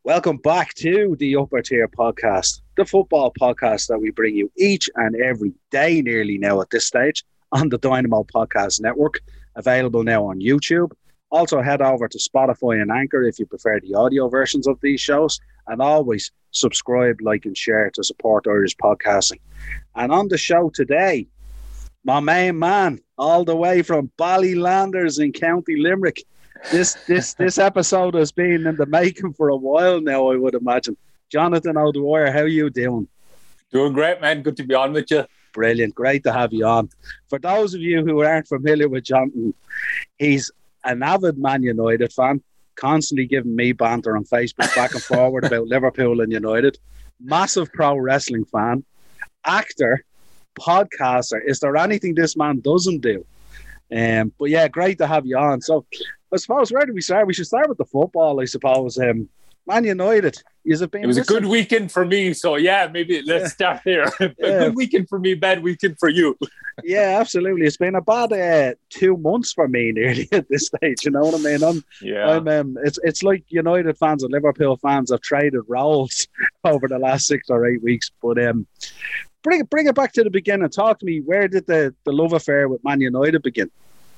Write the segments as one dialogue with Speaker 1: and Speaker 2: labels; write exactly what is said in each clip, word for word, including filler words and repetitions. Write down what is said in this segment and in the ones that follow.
Speaker 1: Welcome back to the Upper Tier Podcast, the football podcast that we bring you each and every day, nearly now at this stage, on the Dynamo Podcast Network, available now on YouTube. Also, head over to Spotify and Anchor if you prefer the audio versions of these shows, and always subscribe, like, and share to support Irish podcasting. And on the show today, my main man, all the way from Ballylanders in County Limerick. This this this episode has been in the making for a while now, I would imagine. Jonathan O'Dwyer, how are you doing?
Speaker 2: Doing great, man. Good to be on with you.
Speaker 1: Brilliant. Great to have you on. For those of you who aren't familiar with Jonathan, he's an avid Man United fan, constantly giving me banter on Facebook back and forward about Liverpool and United. Massive pro wrestling fan, actor, podcaster. Is there anything this man doesn't do? Um, but yeah, great to have you on. So I suppose, where do we start? We should start with the football, I suppose. Um, Man United. Been
Speaker 2: it was listening? a good weekend for me, so yeah, maybe let's yeah. start there. a
Speaker 1: yeah.
Speaker 2: good weekend for me, bad weekend for you.
Speaker 1: Yeah, absolutely. It's been about uh, two months for me nearly at this stage. You know what I mean? I'm,
Speaker 2: yeah.
Speaker 1: I'm, um, it's it's like United fans and Liverpool fans have traded roles over the last six or eight weeks. But um, bring it bring it back to the beginning. Talk to me. Where did the, the love affair with Man United begin?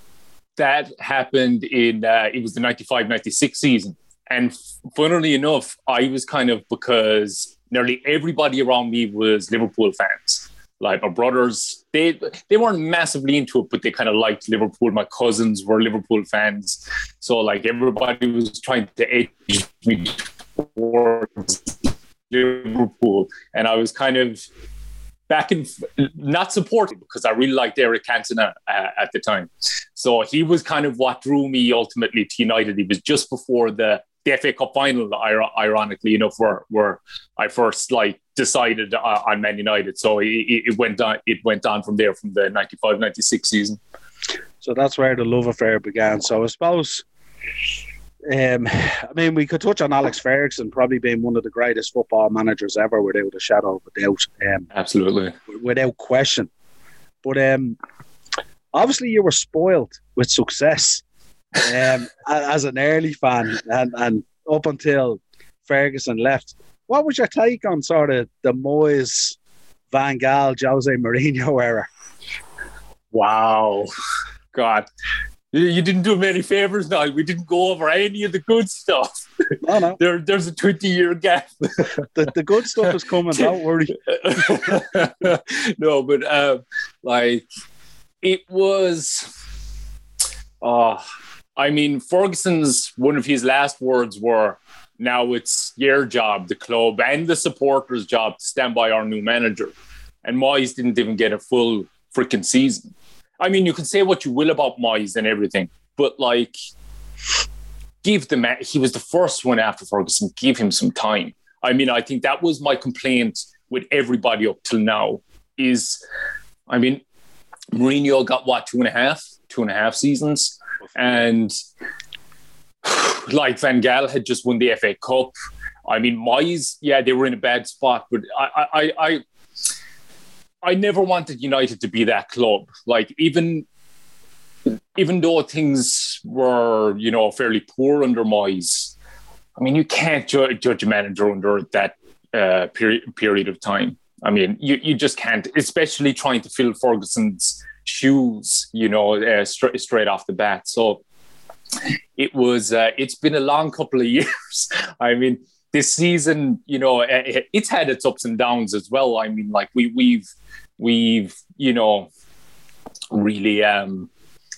Speaker 2: That happened in uh, it was the ninety-five ninety-six season. And funnily enough, I was kind of, because nearly everybody around me was Liverpool fans. Like my brothers, they they weren't massively into it, but they kind of liked Liverpool. My cousins were Liverpool fans. So like everybody was trying to edge me towards Liverpool. And I was kind of back in, not supporting, because I really liked Eric Cantona uh, at the time. So he was kind of what drew me ultimately to United. He was just before the the F A Cup final, ironically enough, where where I first like decided uh, on Man United. So it, it went on. It went on from there, from the ninety-five ninety-six season.
Speaker 1: So that's where the love affair began. So I suppose, um, I mean, we could touch on Alex Ferguson probably being one of the greatest football managers ever, without a shadow of a doubt. Um,
Speaker 2: Absolutely,
Speaker 1: without question. But um, obviously, you were spoiled with success. um, as an early fan, and, and up until Ferguson left. What was your take on sort of the Moyes, Van Gaal, Jose Mourinho era?
Speaker 2: Wow. God. You didn't do me any favours now. We didn't go over any of the good stuff.
Speaker 1: No, no.
Speaker 2: There, there's a twenty-year gap.
Speaker 1: the, the good stuff is coming, don't worry.
Speaker 2: No, but uh, like, it was... Oh, I mean, Ferguson's, one of his last words were, now it's your job, the club and the supporters' job, to stand by our new manager. And Moyes didn't even get a full freaking season. I mean, you can say what you will about Moyes and everything, but like, give the man, he was the first one after Ferguson, give him some time. I mean, I think that was my complaint with everybody up till now is, I mean, Mourinho got what, two and a half, two and a half seasons. And like Van Gaal had just won the F A Cup. I mean, Moyes, yeah, they were in a bad spot, but I, I, I, I never wanted United to be that club. Like even, even though things were, you know, fairly poor under Moyes, I mean, you can't ju- judge a manager under that uh, period period of time. I mean, you you just can't, especially trying to fill Ferguson's shoes, you know, uh, straight straight off the bat. So it was. Uh, it's been a long couple of years. I mean, this season, you know, it's had its ups and downs as well. I mean, like we we've we've you know really. Um,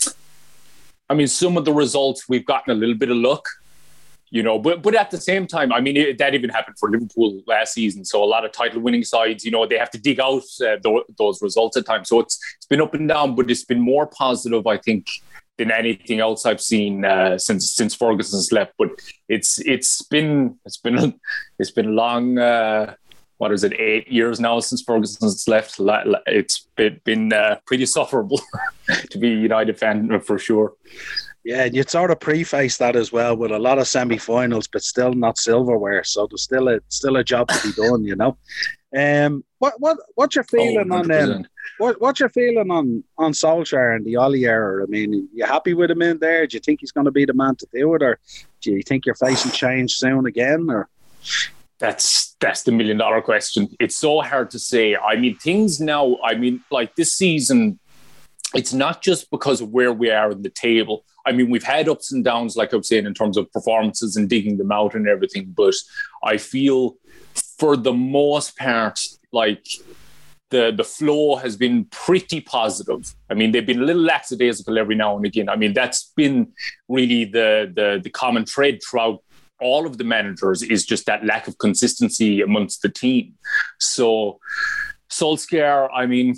Speaker 2: I mean, some of the results we've gotten a little bit of luck. You know, but but at the same time, I mean, it, that even happened for Liverpool last season. So a lot of title-winning sides, you know, they have to dig out uh, th- those results at times. So it's it's been up and down, but it's been more positive, I think, than anything else I've seen uh, since since Ferguson's left. But it's it's been it's been it's been long. Uh, what is it? Eight years now since Ferguson's left. It's been, been uh, pretty sufferable to be a United fan for sure.
Speaker 1: Yeah, and you'd sort of preface that as well with a lot of semi-finals, but still not silverware. So there's still a still a job to be done, you know. Um, what what what's your feeling oh, on um, what what's your feeling on on Solskjaer and the Ollie era? I mean, you happy with him in there? Do you think he's going to be the man to do it, or do you think you're facing change soon again? Or
Speaker 2: That's that's the million dollar question. It's so hard to say. I mean, things now, I mean, like this season, it's not just because of where we are in the table. I mean, we've had ups and downs, like I was saying, in terms of performances and digging them out and everything. But I feel for the most part, like the, the flow has been pretty positive. I mean, they've been a little lackadaisical every now and again. I mean, that's been really the the, the common thread throughout all of the managers, is just that lack of consistency amongst the team. So Solskjaer, I mean,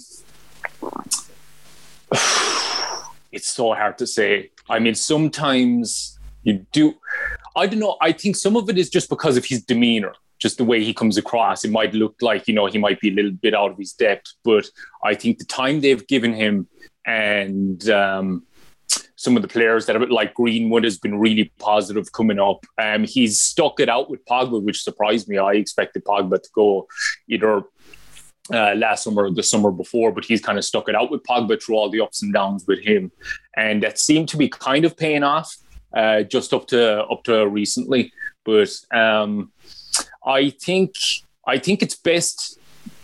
Speaker 2: it's so hard to say. I mean, sometimes you do, I don't know. I think some of it is just because of his demeanor, just the way he comes across. It might look like, you know, he might be a little bit out of his depth, but I think the time they've given him and, um, some of the players that are like Greenwood has been really positive coming up. Um, he's stuck it out with Pogba, which surprised me. I expected Pogba to go either uh, last summer or the summer before, but he's kind of stuck it out with Pogba through all the ups and downs with him. And that seemed to be kind of paying off uh, just up to up to recently. But um, I think I think it's best,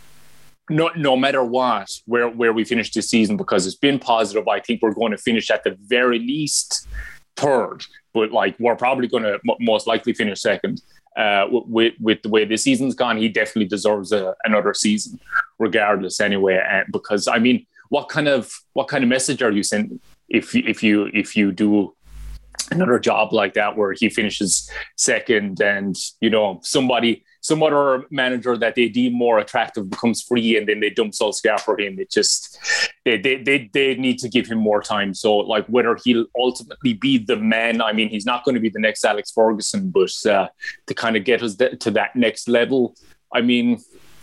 Speaker 2: No, no matter what, where, where we finish this season, because it's been positive. I think we're going to finish at the very least third, but like we're probably going to m- most likely finish second. Uh, with with the way this season's gone, he definitely deserves a, another season, regardless. Anyway, uh, because I mean, what kind of what kind of message are you sending if if you if you do another job like that where he finishes second, and you know somebody. Some other manager that they deem more attractive becomes free, and then they dump Solskjaer for him. It just they, they they they need to give him more time. So like whether he'll ultimately be the man, I mean, he's not going to be the next Alex Ferguson, but uh, to kind of get us th- to that next level, I mean,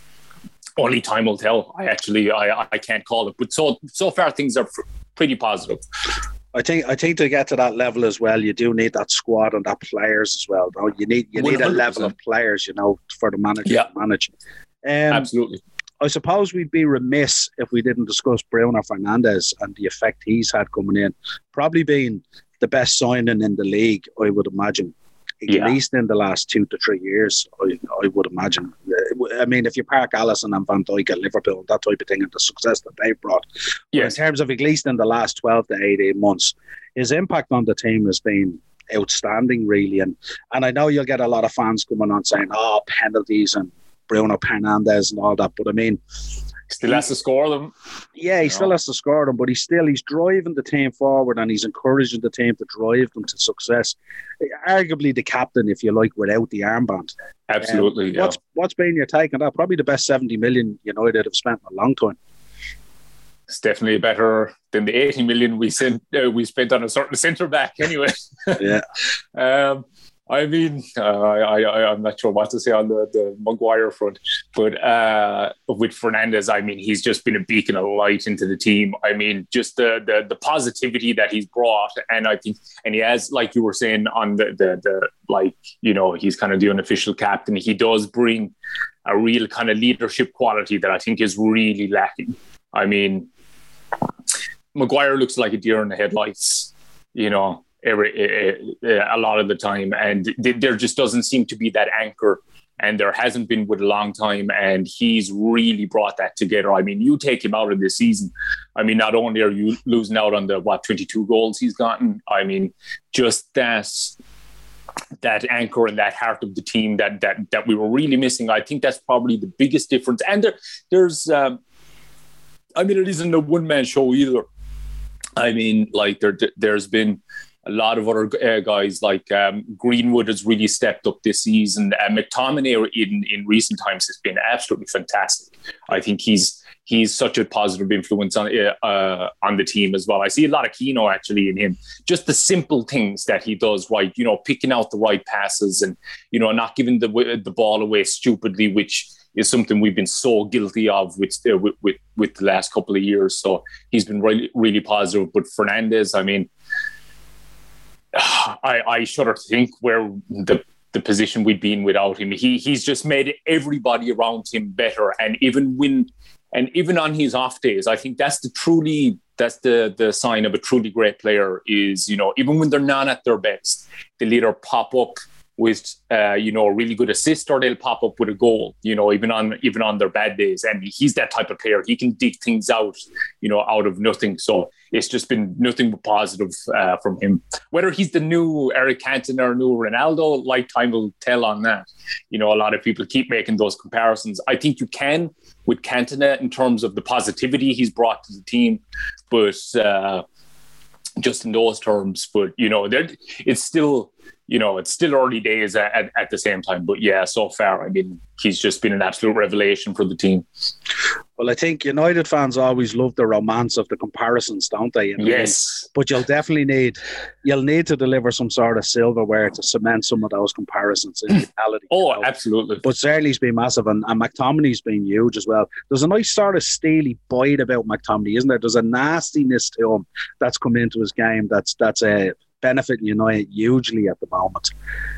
Speaker 2: only time will tell. I actually I I can't call it, but so so far things are f- pretty positive.
Speaker 1: I think I think to get to that level as well, you do need that squad and that players as well. Bro. You need you need one hundred percent a level of players, you know, for the manager
Speaker 2: yeah.
Speaker 1: to manage. Um,
Speaker 2: Absolutely.
Speaker 1: I suppose we'd be remiss if we didn't discuss Bruno Fernandes and the effect he's had coming in. Probably being the best signing in the league, I would imagine. At yeah. least in the last two to three years, I, I would imagine. I mean, if you park Alisson and Van Dijk at Liverpool, that type of thing, and the success that they've brought. Yes. In terms of at least in the last twelve to eighteen months, his impact on the team has been outstanding, really. And and I know you'll get a lot of fans coming on saying, oh, penalties and Bruno Fernandes and all that. But I mean,
Speaker 2: still has to score them.
Speaker 1: Yeah, he you still know. has to score them, but he's still he's driving the team forward, and he's encouraging the team to drive them to success. Arguably the captain, if you like, without the armband.
Speaker 2: Absolutely.
Speaker 1: Um,
Speaker 2: yeah.
Speaker 1: What's what's been your take on that? Probably the best seventy million United have spent in a long time.
Speaker 2: It's definitely better than the eighty million we sent uh, we spent on a certain centre back. Anyway.
Speaker 1: Yeah.
Speaker 2: um, I mean, uh, I, I, I'm not sure what to say on the, the Maguire front, but uh, with Fernandes, I mean, he's just been a beacon of light into the team. I mean, just the the, the positivity that he's brought, and I think, and he has, like you were saying, on the, the the like, you know, he's kind of the unofficial captain. He does bring a real kind of leadership quality that I think is really lacking. I mean, Maguire looks like a deer in the headlights, you know. Every, a lot of the time, and there just doesn't seem to be that anchor, and there hasn't been with a long time, and he's really brought that together. I mean, you take him out of this season, I mean, not only are you losing out on the what twenty-two goals he's gotten, I mean, just that that anchor and that heart of the team that that that we were really missing. I think that's probably the biggest difference. And there, there's um, I mean, it isn't a one-man show either. I mean, like there there's been a lot of other uh, guys, like um, Greenwood has really stepped up this season. Uh, McTominay in, in recent times has been absolutely fantastic. I think he's he's such a positive influence on uh, uh, on the team as well. I see a lot of Keno actually in him. Just the simple things that he does right, you know, picking out the right passes and, you know, not giving the the ball away stupidly, which is something we've been so guilty of with, uh, with with with the last couple of years. So he's been really really positive. But Fernandes, I mean, I, I shudder to think where the, the position we'd be in without him. He he's just made everybody around him better, and even when and even on his off days, I think that's the truly that's the the sign of a truly great player is, you know, even when they're not at their best, they'll either pop up with, uh, you know, a really good assist, or they'll pop up with a goal, you know, even on even on their bad days. And he's that type of player. He can dig things out, you know, out of nothing. So it's just been nothing but positive uh, from him. Whether he's the new Eric Cantona or new Ronaldo, like time will tell on that. You know, a lot of people keep making those comparisons. I think you can with Cantona in terms of the positivity he's brought to the team, but uh, just in those terms. But, you know, it's still... You know, it's still early days at, at, at the same time. But yeah, so far, I mean, he's just been an absolute revelation for the team.
Speaker 1: Well, I think United fans always love the romance of the comparisons, don't they? I mean,
Speaker 2: yes.
Speaker 1: But you'll definitely need, you'll need to deliver some sort of silverware to cement some of those comparisons in reality.
Speaker 2: Oh,
Speaker 1: you know?
Speaker 2: Absolutely.
Speaker 1: But certainly he's been massive, and, and McTominay's been huge as well. There's a nice sort of steely bite about McTominay, isn't there? There's a nastiness to him that's come into his game that's that's a... Uh, benefiting United hugely at the moment.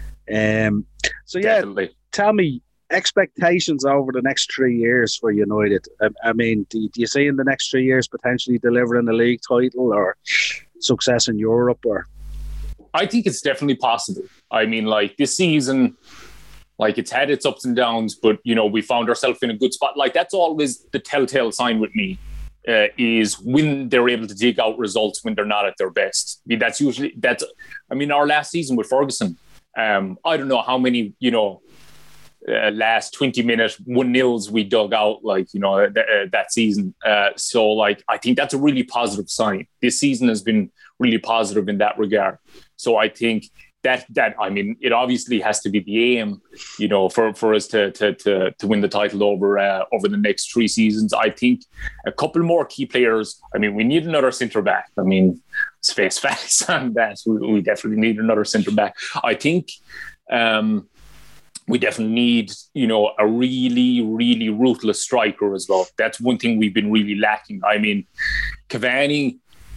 Speaker 1: Um, so yeah, Definitely. Tell me expectations over the next three years for United. I, I mean, do, do you see in the next three years potentially delivering a league title or success in Europe? Or
Speaker 2: I think it's definitely possible. I mean, like this season, like it's had its ups and downs, but you know, we found ourselves in a good spot. Like that's always the telltale sign with me. Uh, is when they're able to dig out results when they're not at their best. I mean, that's usually that's. I mean, our last season with Ferguson, um, I don't know how many you know uh, last twenty minute one nils we dug out like you know th- uh, that season. Uh, so like I think that's a really positive sign. This season has been really positive in that regard. So I think. That that I mean, it obviously has to be the aim, you know, for, for us to to to to win the title over uh, over the next three seasons. I think a couple more key players. I mean, we need another centre back. I mean, let's face facts on that. We, we definitely need another centre back. I think um, we definitely need, you know, a really really ruthless striker as well. That's one thing we've been really lacking. I mean, Cavani.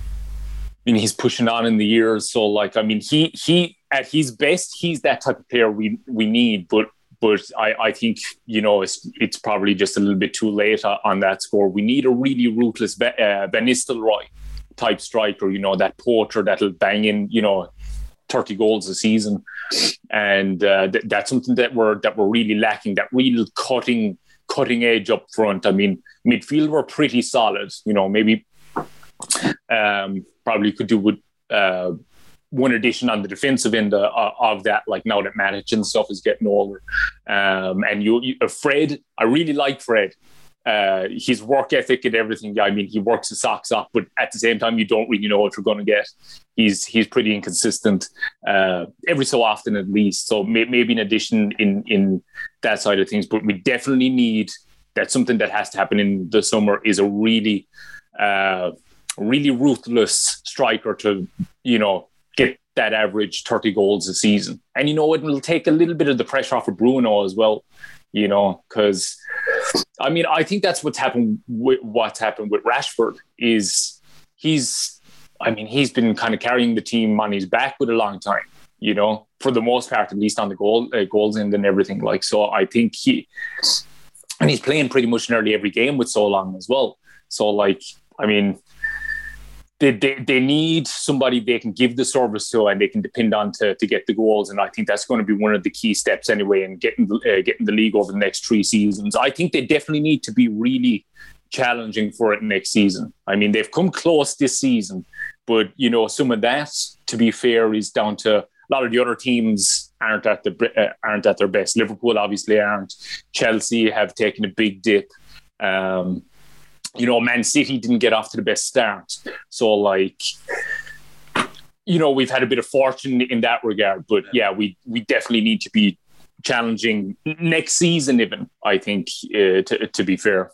Speaker 2: I mean, he's pushing on in the years. So, like, I mean, he he at his best, he's that type of player we we need. But but I, I think, you know, it's it's probably just a little bit too late on that score. We need a really ruthless uh, Van Nistelrooy type striker, you know, that poacher that'll bang in, you know, thirty goals a season. And uh, th- that's something that we're that we're really lacking, that real cutting cutting edge up front. I mean, midfield were pretty solid, you know, maybe um, probably could do with uh, one addition on the defensive end uh, of that, like now that Matic and stuff is getting older. Um, and you, you uh, Fred, I really like Fred. Uh, his work ethic and everything. I mean, he works his socks off, but at the same time, you don't really know what you're going to get. He's he's pretty inconsistent uh, every so often, at least. So may, maybe an addition in in that side of things. But we definitely need, that's something that has to happen in the summer, is a really, uh, really ruthless striker to, you know, get that average thirty goals a season. And you know, it will take a little bit of the pressure off of Bruno as well. You know, because I mean, I think that's what's happened with what's happened with Rashford is he's, I mean, he's been kind of carrying the team on his back with a long time, you know, for the most part, at least on the goal uh, goals end and everything. Like, so I think he, and he's playing pretty much nearly every game with so long as well. So like, I mean, They, they they need somebody they can give the service to and they can depend on to, to get the goals. And I think that's going to be one of the key steps anyway in getting, uh, getting the league over the next three seasons. I think they definitely need to be really challenging for it next season. I mean, they've come close this season, but, you know, some of that, to be fair, is down to a lot of the other teams aren't at, the, uh, aren't at their best. Liverpool obviously aren't. Chelsea have taken a big dip. Um You know, Man City didn't get off to the best start. So, like, you know, we've had a bit of fortune in that regard. But, yeah, we we definitely need to be challenging next season even, I think, uh, to, to be fair.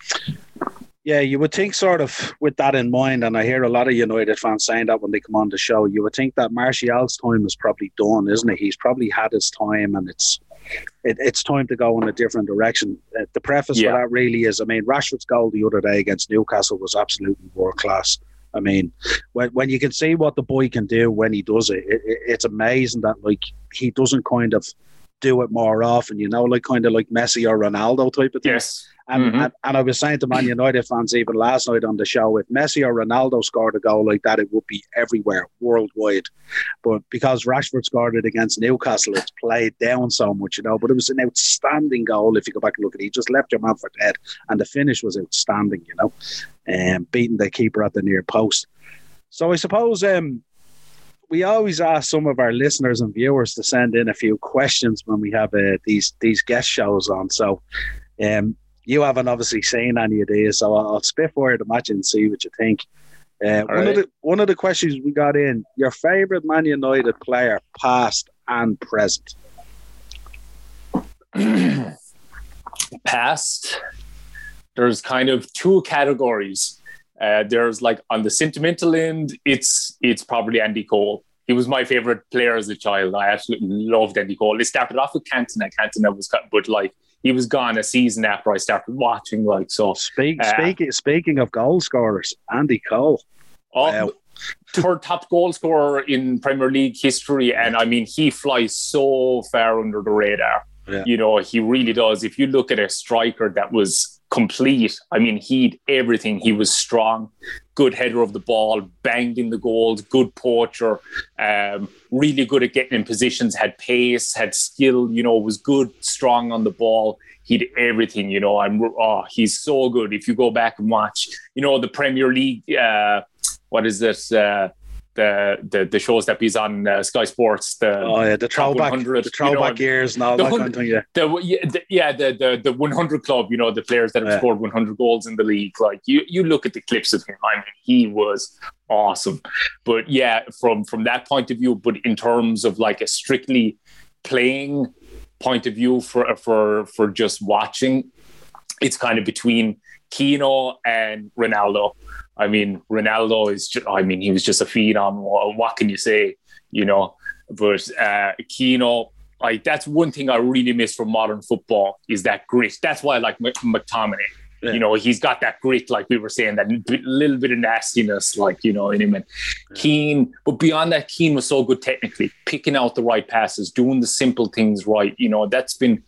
Speaker 1: Yeah, you would think sort of with that in mind, and I hear a lot of United fans saying that when they come on the show, you would think that Martial's time is probably done, isn't it? He's probably had his time and it's it, it's time to go in a different direction. Uh, the preface yeah. for that really is, I mean, Rashford's goal the other day against Newcastle was absolutely world class. I mean, when when you can see what the boy can do when he does it, it, it it's amazing that, like, he doesn't kind of do it more often, you know, like kind of like Messi or Ronaldo type of thing.
Speaker 2: Yes.
Speaker 1: And,
Speaker 2: mm-hmm.
Speaker 1: and and I was saying to Man United fans even last night on the show, if Messi or Ronaldo scored a goal like that, it would be everywhere, worldwide. But because Rashford scored it against Newcastle, it's played down so much, you know. But it was an outstanding goal if you go back and look at it. He just left your man for dead. And the finish was outstanding, you know, and um, beating the keeper at the near post. So I suppose um, we always ask some of our listeners and viewers to send in a few questions when we have uh, these, these guest shows on. So um, you haven't obviously seen any of these, so I'll, I'll spitfire the match and see what you think. Uh, one, right. of the, one of the questions we got in, your favourite Man United player, past and present?
Speaker 2: Past, there's kind of two categories. Uh, there's like on the sentimental end, it's it's probably Andy Cole. He was my favourite player as a child. I absolutely loved Andy Cole. It started off with Cantona. Cantona was, but like, he was gone a season after I started watching. Like so.
Speaker 1: Speak,
Speaker 2: uh,
Speaker 1: speaking speaking of goal scorers, Andy Cole,
Speaker 2: oh,
Speaker 1: wow.
Speaker 2: third top goal scorer in Premier League history, and I mean he flies so far under the radar.
Speaker 1: Yeah.
Speaker 2: You know, he really does. If you look at a striker that was complete, I mean, he'd everything. He was strong, good header of the ball, banged in the goals, good poacher, um, really good at getting in positions, had pace, had skill, you know, was good, strong on the ball. He'd everything, you know. I'm, oh, he's so good. If you go back and watch, you know, the Premier League, uh, what is this? Uh, The, the the shows that he's on uh, Sky Sports, the
Speaker 1: oh yeah, the throwback, the throwback you know, years and all that kind of thing. Yeah,
Speaker 2: the, the, yeah, the the the one hundred club. You know, the players that have yeah. scored one hundred goals in the league. Like you, you look at the clips of him. I mean, he was awesome. But yeah, from from that point of view, but in terms of like a strictly playing point of view for for for just watching, it's kind of between Keano and Ronaldo. I mean, Ronaldo is just, I mean, he was just a phenom. What can you say, you know? But uh, Keano, like, that's one thing I really miss from modern football is that grit. That's why I like McTominay. Yeah. You know, he's got that grit, like we were saying, that little bit of nastiness, like, you know, in him. And yeah. Keane, but beyond that, Keane was so good technically, picking out the right passes, doing the simple things right. You know, that's been,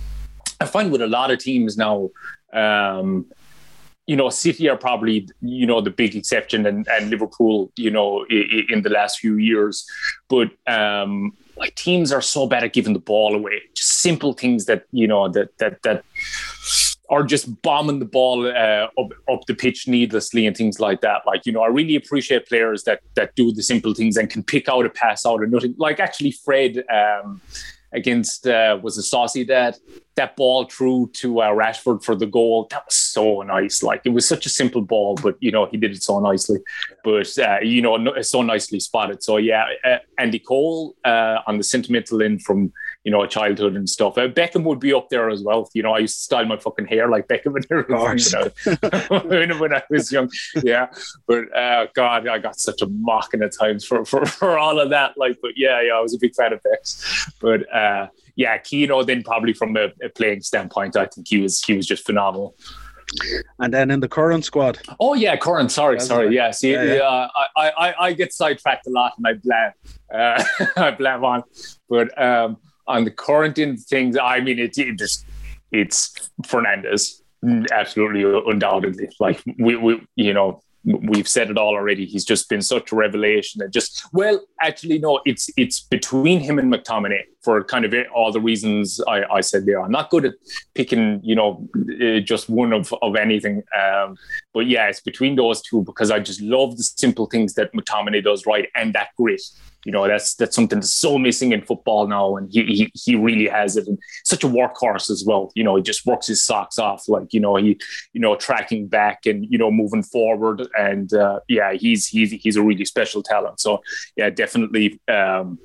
Speaker 2: I find with a lot of teams now, um, you know, City are probably, you know, the big exception, and, and Liverpool, you know, in, in the last few years. But um, like teams are so bad at giving the ball away. Just simple things that, you know, that that that are just bombing the ball uh, up up the pitch needlessly and things like that. Like, you know, I really appreciate players that that do the simple things and can pick out a pass out of nothing. Like actually, Fred. Um, Against uh, was a Saucy that that ball through to uh, Rashford for the goal. That was so nice. Like it was such a simple ball, but you know he did it so nicely. But uh, you know, no, so nicely spotted. So yeah, uh, Andy Cole uh, on the sentimental end from you know childhood and stuff. Uh, Beckham would be up there as well. You know, I used to style my fucking hair like Beckham and everything, you know, when I was young. Yeah, but uh, God, I got such a mocking at times for, for for all of that. Like, but yeah, yeah, I was a big fan of Bex. But uh, yeah, Keano then probably from a, a playing standpoint, I think he was he was just phenomenal.
Speaker 1: And then in the current squad.
Speaker 2: Oh yeah, current. Sorry, That's sorry. Right. Yeah, see, yeah, yeah. Uh, I, I I get sidetracked a lot, and I blame uh, I blame on. But um, on the current end things, I mean, it, it just it's Fernandes, absolutely, undoubtedly. Like we we you know. We've said it all already. He's just been such a revelation. And just well, actually, no. It's it's between him and McTominay for kind of all the reasons I, I said there. I'm not good at picking, you know, just one of of anything. Um, but yeah, it's between those two because I just love the simple things that McTominay does right and that grit. You know, that's that's something that's so missing in football now, and he he, he really has it. And such a workhorse as well. You know, he just works his socks off. Like you know, he you know tracking back and you know moving forward. And uh, yeah, he's he's he's a really special talent. So yeah, definitely. Um,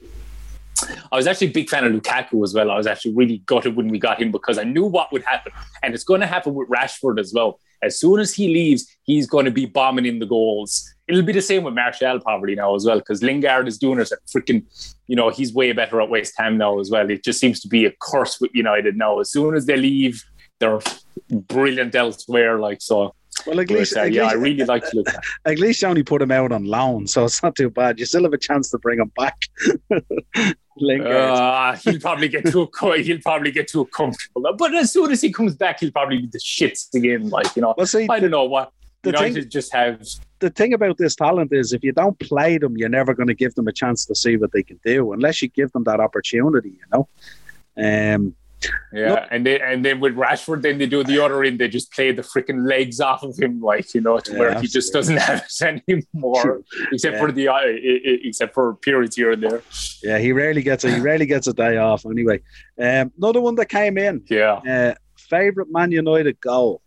Speaker 2: I was actually a big fan of Lukaku as well. I was actually really gutted when we got him because I knew what would happen, and it's going to happen with Rashford as well. As soon as he leaves, he's going to be bombing in the goals. It'll be the same with Martial probably now as well, because Lingard is doing it at freaking, you know, he's way better at West Ham now as well. It just seems to be a curse with United now. As soon as they leave, they're brilliant elsewhere. Like, so.
Speaker 1: Well, at least,
Speaker 2: but, uh,
Speaker 1: at
Speaker 2: yeah,
Speaker 1: least,
Speaker 2: I really like to look at.
Speaker 1: At least you only put him out on loan, so it's not too bad. You still have a chance to bring him back. Lingard.
Speaker 2: Uh, he'll probably get too he'll probably get too comfortable. But as soon as he comes back, he'll probably be the shits again. Like, you know,
Speaker 1: Well, see,
Speaker 2: I don't know what
Speaker 1: the
Speaker 2: United
Speaker 1: thing-
Speaker 2: just have.
Speaker 1: The thing about this talent is if you don't play them, you're never going to give them a chance to see what they can do unless you give them that opportunity, you know. Um,
Speaker 2: Yeah,
Speaker 1: Look-
Speaker 2: and then and then with Rashford, then they do the other end. They just play the freaking legs off of him, like, you know, to
Speaker 1: Yeah,
Speaker 2: where he just doesn't have it anymore, except
Speaker 1: Yeah.
Speaker 2: for the uh, except for periods here and there.
Speaker 1: yeah, he rarely gets a he rarely gets a day off anyway. Um, another one that came in.
Speaker 2: Yeah.
Speaker 1: Uh, favorite Man United goal.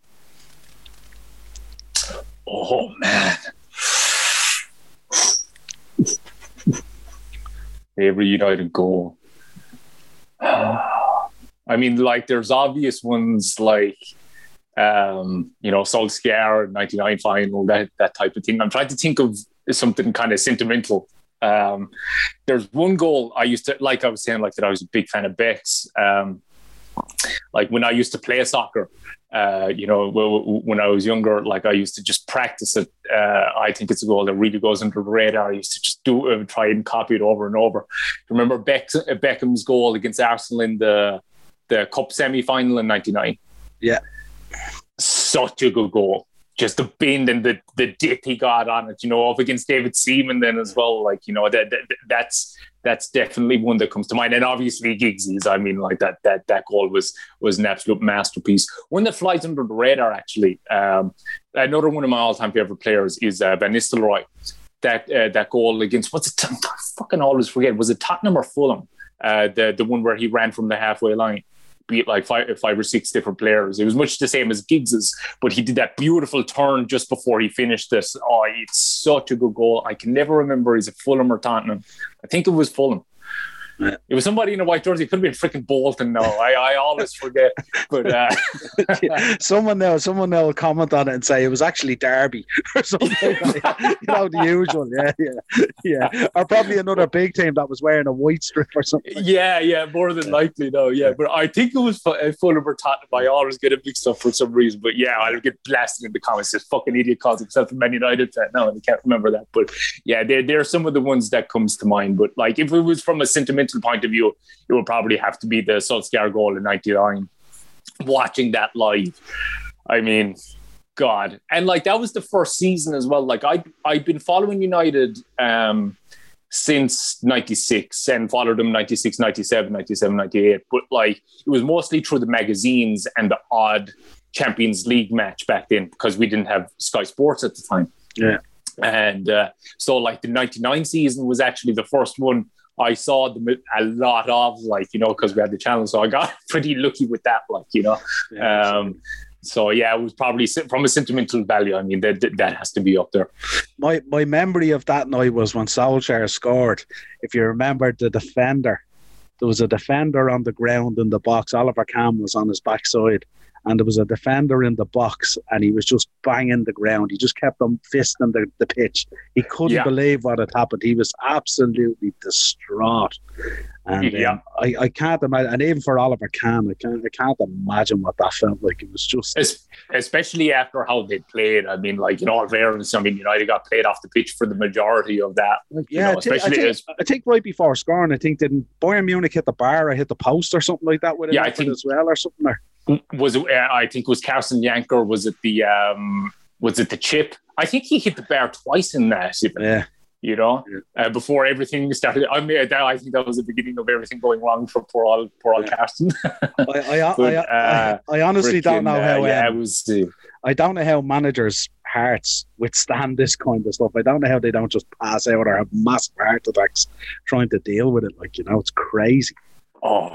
Speaker 2: Oh man. Every United goal. I mean, like, there's obvious ones like, um, you know, Solskjaer, ninety-nine final, that, that type of thing. I'm trying to think of something kind of sentimental. Um, there's one goal I used to, like I was saying, like that I was a big fan of Beck's. Um, like when I used to play soccer, uh, you know, when I was younger, like I used to just practice it. Uh, I think it's a goal that really goes under the radar. I used to just do it and try and copy it over and over. Remember Beck, Beckham's goal against Arsenal in the the Cup semi-final in ninety-nine?
Speaker 1: Yeah.
Speaker 2: Such a good goal. Just the bend and the, the dip he got on it, you know, up against David Seaman then as well. Like, you know, that, that that's that's definitely one that comes to mind. And obviously Giggsy's, I mean, like that that that goal was was an absolute masterpiece. One that flies under the radar, actually. Um, another one of my all-time favorite players is uh, Van Nistelrooy. That uh, that goal against, what's it? I fucking always forget. Was it Tottenham or Fulham? Uh, the the one where he ran from the halfway line, beat like five, five or six different players. It was much the same as Giggs's, but he did that beautiful turn just before he finished this. Oh, it's such a good goal. I can never remember, is it Fulham or Tottenham? I think it was Fulham.
Speaker 1: Yeah.
Speaker 2: It was somebody in a white jersey. It could have been freaking Bolton. No, I, I always forget. But uh,
Speaker 1: someone now, someone now will comment on it and say it was actually Derby or something. Like that. You know, the usual. Yeah, yeah, yeah. Or probably another big team that was wearing a white strip or something.
Speaker 2: yeah, yeah, more than likely, no, yeah. But I think it was Fu- Fulham or Tottenham. I always get it mixed up for some reason. But yeah, I'll get blasted in the comments. This fucking idiot calls himself a Man United fan now, and I can't remember that. But yeah, they're, they're some of the ones that comes to mind. But like, if it was from a sentimental point of view, it would probably have to be the Solskjaer goal in ninety-nine. Watching that live, I mean, God. And like, that was the first season as well. Like, I, I've been following United um, since ninety-six and followed them ninety-six, ninety-seven, ninety-seven, ninety-eight. But like, it was mostly through the magazines and the odd Champions League match back then, because we didn't have Sky Sports at the time.
Speaker 1: Yeah.
Speaker 2: And uh, so like the ninety-nine season was actually the first one I saw them a lot of, like, you know, because we had the channel. So I got pretty lucky with that, like, you know.
Speaker 1: Yeah,
Speaker 2: um, so, yeah, it was probably from a sentimental value. I mean, that that has to be up there.
Speaker 1: My my memory of that night was when Solskjaer scored. If you remember the defender, there was a defender on the ground in the box. Oliver Kahn was on his backside, and there was a defender in the box, and he was just banging the ground. He just kept on fisting the, the pitch. He couldn't
Speaker 2: Yeah.
Speaker 1: believe what had happened. He was absolutely distraught. And
Speaker 2: Yeah.
Speaker 1: um, I, I can't imagine, and even for Oliver Kahn, I can't, I can't imagine what that felt like. It was just...
Speaker 2: Es- especially after how they played. I mean, like, in all fairness, I mean, United got played off the pitch for the majority of that. Like,
Speaker 1: Yeah,
Speaker 2: you know,
Speaker 1: I, think, I,
Speaker 2: especially
Speaker 1: think,
Speaker 2: as
Speaker 1: I think right before scoring, I think didn't Bayern Munich hit the bar or hit the post or something like that with it
Speaker 2: Yeah, I think-
Speaker 1: as well or something there.
Speaker 2: was it, uh, I think it was Carson Yanker. Was it the um, was it the chip? I think he hit the bar twice in that. Even,
Speaker 1: Yeah.
Speaker 2: you know,
Speaker 1: Yeah.
Speaker 2: uh, before everything started. I mean, that, I think that was the beginning of everything going wrong for poor old, poor old
Speaker 1: Yeah.
Speaker 2: Carson.
Speaker 1: I, I,
Speaker 2: But,
Speaker 1: I,
Speaker 2: uh,
Speaker 1: I, I honestly don't know
Speaker 2: Freaking,
Speaker 1: how.
Speaker 2: uh, yeah,
Speaker 1: um,
Speaker 2: it was. Uh,
Speaker 1: I don't know how managers' hearts withstand this kind of stuff. I don't know how they don't just pass out or have massive heart attacks trying to deal with it. Like, you know, it's crazy.
Speaker 2: oh,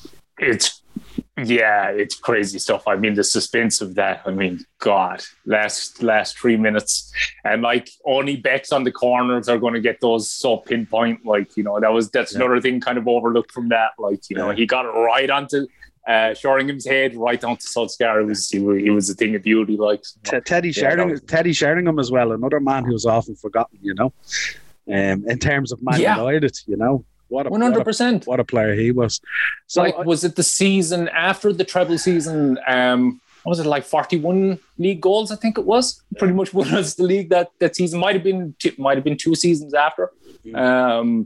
Speaker 2: it's yeah, it's crazy stuff. I mean, the suspense of that. I mean, God, last last three minutes, and like only Becks on the corners are going to get those so pinpoint. Like, you know, that was that's
Speaker 1: Yeah.
Speaker 2: another thing kind of overlooked from that. Like, you know,
Speaker 1: Yeah.
Speaker 2: he got it right onto uh, Sheringham's head, right onto Solskjaer. It was it was a thing of beauty. Like
Speaker 1: T- Teddy
Speaker 2: Yeah,
Speaker 1: Sheringham,
Speaker 2: that was-
Speaker 1: Teddy Sheringham as well, another man who's often forgotten. You know, um, in terms of Man
Speaker 2: Yeah.
Speaker 1: United, you know, what a
Speaker 2: one
Speaker 1: what
Speaker 2: hundred
Speaker 1: a,
Speaker 2: percent.
Speaker 1: what a player he was. So
Speaker 2: Like,
Speaker 1: I-
Speaker 2: was it the season after the treble season? Um, what was it, like forty-one league goals? I think it was. Pretty much won us the league that that season. Might have been two, might have been two seasons after.
Speaker 1: Mm.
Speaker 2: Um,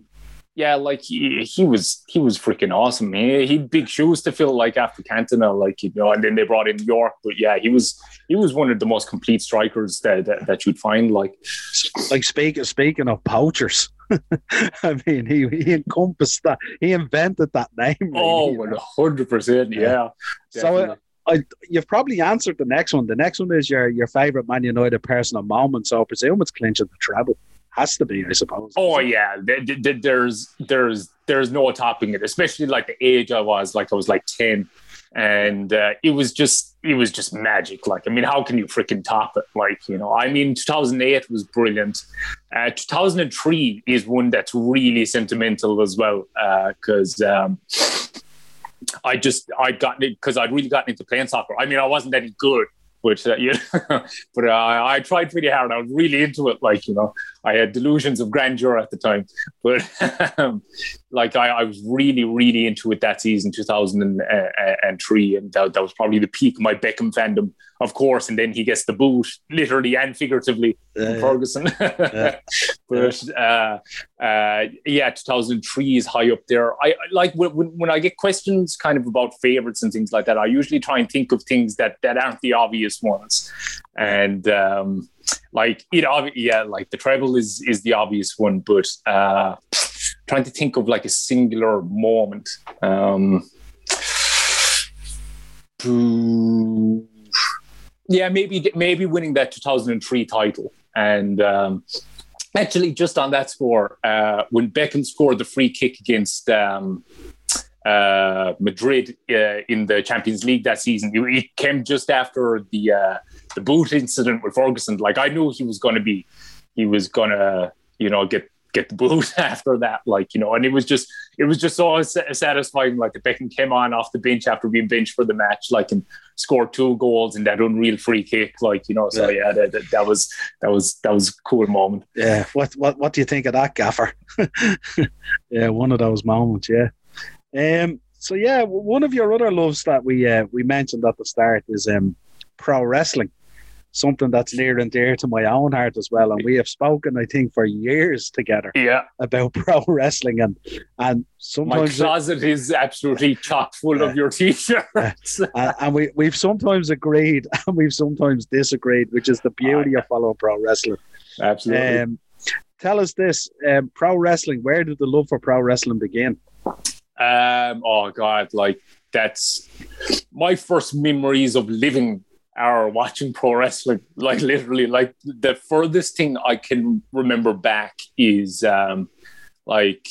Speaker 2: yeah, like he, he was he was freaking awesome. He he had big shoes to fill, like after Cantona, like you know, and then they brought in York. But yeah, he was he was one of the most complete strikers that that, that you'd find. Like,
Speaker 1: like speaking speaking of poachers, I mean, he he encompassed that. He invented that name. Really,
Speaker 2: oh,
Speaker 1: you
Speaker 2: one
Speaker 1: know?
Speaker 2: hundred percent, yeah.
Speaker 1: So uh, I, you've probably answered the next one. The next one is your your favorite Man United personal moment. So I presume it's clinching the treble. Has to be, I suppose.
Speaker 2: Oh yeah, there's there's there's no topping it. Especially like the age I was, like I was like ten, and uh, it was just it was just magic. Like, I mean, how can you freaking top it? Like, you know, I mean, two thousand eight was brilliant. Uh, two thousand three is one that's really sentimental as well, because uh, um, I just I'd gotten it because I'd really gotten into playing soccer. I mean, I wasn't any good. Which, uh, you know, but uh, I tried pretty hard. I was really into it. Like, you know, I had delusions of grandeur at the time. But um, like, I, I was really, really into it that season, two thousand three. And that, that was probably the peak of my Beckham fandom, of course. And then he gets the boot, literally and figuratively, from uh, Ferguson. Yeah. But uh, uh, yeah, two thousand three is high up there. I like when, when I get questions kind of about favorites and things like that, I usually try and think of things that, that aren't the obvious ones. And um, like, it, yeah, like the treble is, is the obvious one, but uh, trying to think of like a singular moment. Um, yeah, maybe, maybe winning that two thousand three title. And um, actually, just on that score, uh, when Beckham scored the free kick against um, uh, Madrid uh, in the Champions League that season, it came just after the uh, the boot incident with Ferguson. Like, I knew he was going to be, he was going to, you know, get get the boot after that. Like, you know, and it was just, it was just so satisfying. Like, that Beckham came on off the bench after being benched for the match, like, and scored two goals in that unreal free kick. Like, you know, so yeah, yeah that, that, that was that was that was a cool moment.
Speaker 1: Yeah. What what what do you think of that, Gaffer? Yeah, one of those moments. Yeah. Um. So yeah, one of your other loves that we uh, we mentioned at the start is um pro wrestling. Something that's near and dear to my own heart as well, and we have spoken, I think, for years together.
Speaker 2: Yeah,
Speaker 1: about pro wrestling, and and sometimes
Speaker 2: my closet it, is absolutely chock full uh, of your t-shirts.
Speaker 1: uh, and we we've sometimes agreed and we've sometimes disagreed, which is the beauty of following pro wrestling.
Speaker 2: Absolutely.
Speaker 1: Um, tell us this: um, pro wrestling. Where did the love for pro wrestling begin?
Speaker 2: Um. Oh God, like that's my first memories of living. Are watching pro wrestling, like literally, like the furthest thing I can remember back is um, like,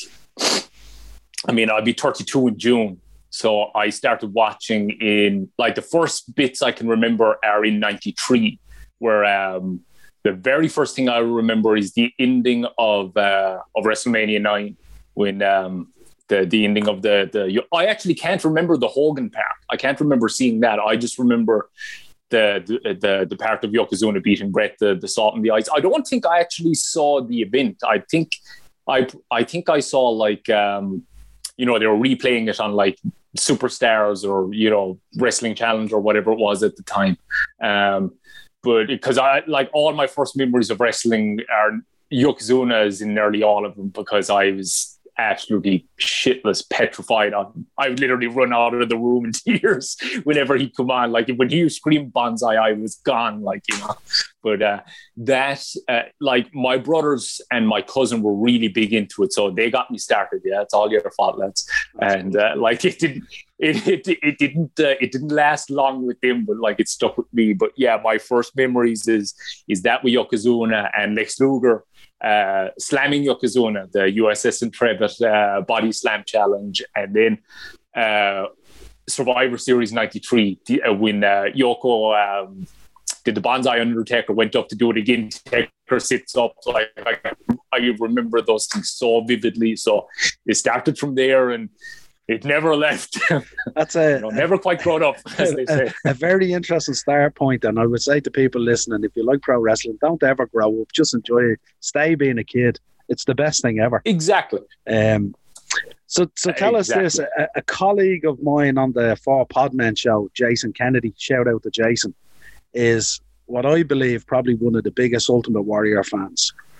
Speaker 2: I mean, I'll be thirty-two in June. So I started watching in like the first bits I can remember are in ninety-three, where um, the very first thing I remember is the ending of uh, of WrestleMania nine when um, the the ending of the the. I actually can't remember the Hogan part. I can't remember seeing that. I just remember. The, the the the part of Yokozuna beating Bret, the, the salt in the eyes. I don't think I actually saw the event. I think I I think I saw like um, you know, they were replaying it on like Superstars or, you know, Wrestling Challenge or whatever it was at the time. Um, but because I like all my first memories of wrestling are Yokozuna is in nearly all of them because I was absolutely shitless, petrified. I would literally run out of the room in tears whenever he'd come on. Like when he screamed Banzai, I was gone, like, you know. But uh, that, uh, like my brothers and my cousin were really big into it. So they got me started. Yeah, it's all your fault, lads. And uh, like it didn't, it, it, it didn't, uh, it didn't last long with them, but like it stuck with me. But yeah, my first memories is, is that with Yokozuna and Lex Luger. Uh, slamming Yokozuna, the U S S and Trevitt uh, body slam challenge, and then uh, Survivor Series ninety-three uh, when uh, Yoko um, did the Banzai Undertaker, went up to do it again. Taker sits up. So I, I, I remember those things so vividly. So it started from there, and it never left.
Speaker 1: That's a
Speaker 2: you know, never quite grown up, as they say.
Speaker 1: A, a very interesting start point, and I would say to people listening, if you like pro wrestling, don't ever grow up. Just enjoy it. Stay being a kid. It's the best thing ever.
Speaker 2: Exactly.
Speaker 1: Um. So, so tell exactly. us this: a, a colleague of mine on the Four Podmen show, Jason Kennedy, shout out to Jason, is what I believe probably one of the biggest Ultimate Warrior fans.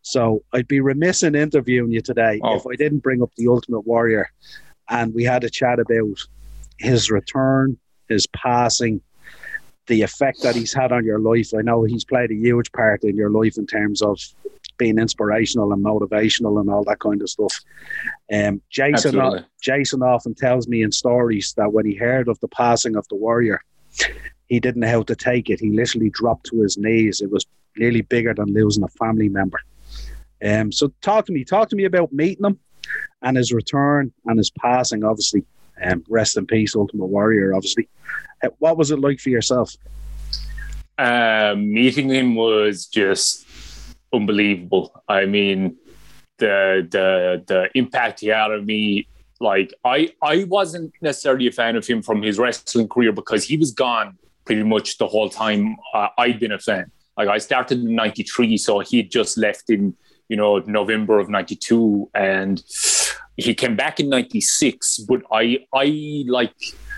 Speaker 1: So I'd be remiss in interviewing you today
Speaker 2: Oh.
Speaker 1: if I didn't bring up the Ultimate Warrior, and we had a chat about his return, his passing, the effect that he's had on your life. I know he's played a huge part in your life in terms of being inspirational and motivational and all that kind of stuff. Um, Jason, o- Jason often tells me in stories that when he heard of the passing of the Warrior, he didn't know how to take it. He literally dropped to his knees. It was nearly bigger than losing a family member. Um, so talk to me. Talk to me about meeting him and his return and his passing, obviously. Um, rest in peace, Ultimate Warrior, obviously. Uh, what was it like for yourself?
Speaker 2: Uh, meeting him was just unbelievable. I mean, the the the impact he had on me. Like, I I wasn't necessarily a fan of him from his wrestling career because he was gone pretty much the whole time uh, I'd been a fan. Like, I started in ninety-three, so he'd just left in, you know, November of ninety-two, and he came back in ninety-six. But I I like.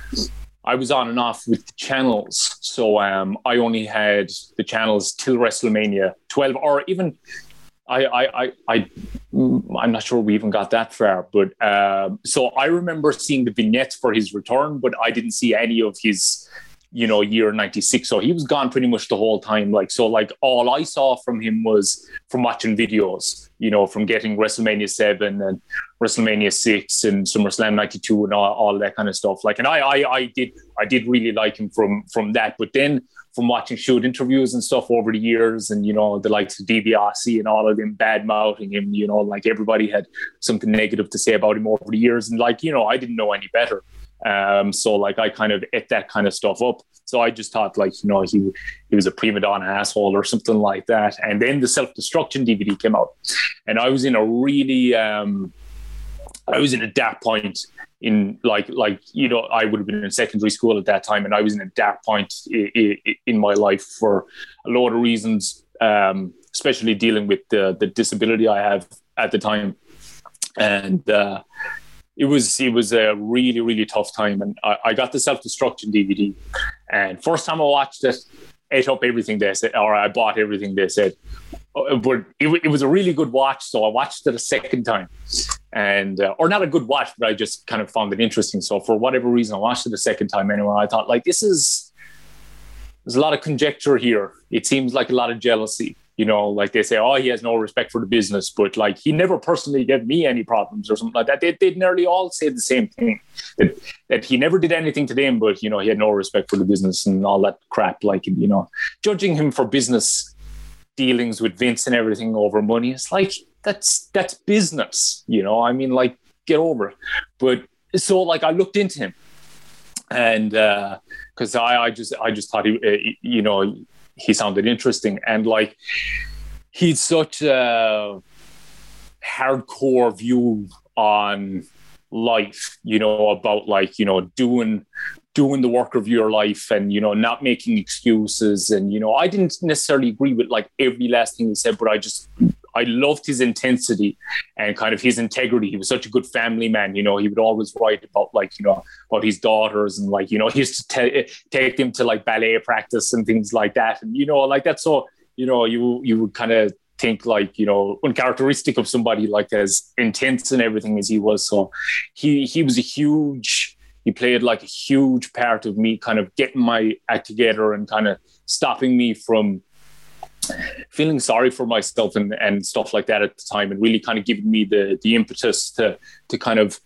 Speaker 2: I was on and off with the channels. So um, I only had the channels till WrestleMania twelve, or even, I, I, I, I, I'm not sure we even got that far. But um, so I remember seeing the vignettes for his return, but I didn't see any of his, you know, year ninety-six. So he was gone pretty much the whole time. Like, so like all I saw from him was from watching videos, you know, from getting WrestleMania seven and WrestleMania six and SummerSlam ninety-two and all, all that kind of stuff. Like, and I, I, I did, I did really like him from, from that. But then from watching shoot interviews and stuff over the years, and, you know, the likes of DiBiase and all of them bad mouthing him, you know, like everybody had something negative to say about him over the years. And like, you know, I didn't know any better. Um, so like I kind of ate that kind of stuff up. So I just thought, like, you know, he he was a prima donna asshole or something like that. And then the Self-Destruction D V D came out, and I was in a really, um, I was in a dark point in like like you know I would have been in secondary school at that time, and I was in a dark point in, in my life for a lot of reasons, um, especially dealing with the the disability I have at the time, and. Uh, It was it was a really, really tough time. And I, I got the Self-Destruction D V D. And first time I watched it, ate up everything they said, or I bought everything they said. But it, it was a really good watch, so I watched it a second time. And uh, or not a good watch, but I just kind of found it interesting. So for whatever reason, I watched it a second time anyway. I thought, like, this is... There's a lot of conjecture here. It seems like a lot of jealousy. You know, like they say, oh, he has no respect for the business, but like he never personally gave me any problems or something like that. They, they'd nearly all say the same thing, that, that he never did anything to them, but, you know, he had no respect for the business and all that crap. Like, you know, judging him for business dealings with Vince and everything over money, it's like, that's, that's business, you know, I mean, like, get over it. But so like I looked into him, and uh, cause I, I just, I just thought he, uh, you know, he sounded interesting, and like he's such a hardcore view on life, you know, about like, you know, doing doing the work of your life, and, you know, not making excuses. And, you know, I didn't necessarily agree with like every last thing he said, but I just I loved his intensity and kind of his integrity. He was such a good family man. You know, he would always write about like, you know, about his daughters, and like, you know, he used to t- take them to like ballet practice and things like that. And, you know, like that's so, you know, you, you would kind of think like, you know, uncharacteristic of somebody like as intense and everything as he was. So he, he was a huge, he played like a huge part of me kind of getting my act together and kind of stopping me from feeling sorry for myself and, and stuff like that at the time, and really kind of giving me the the impetus to to kind of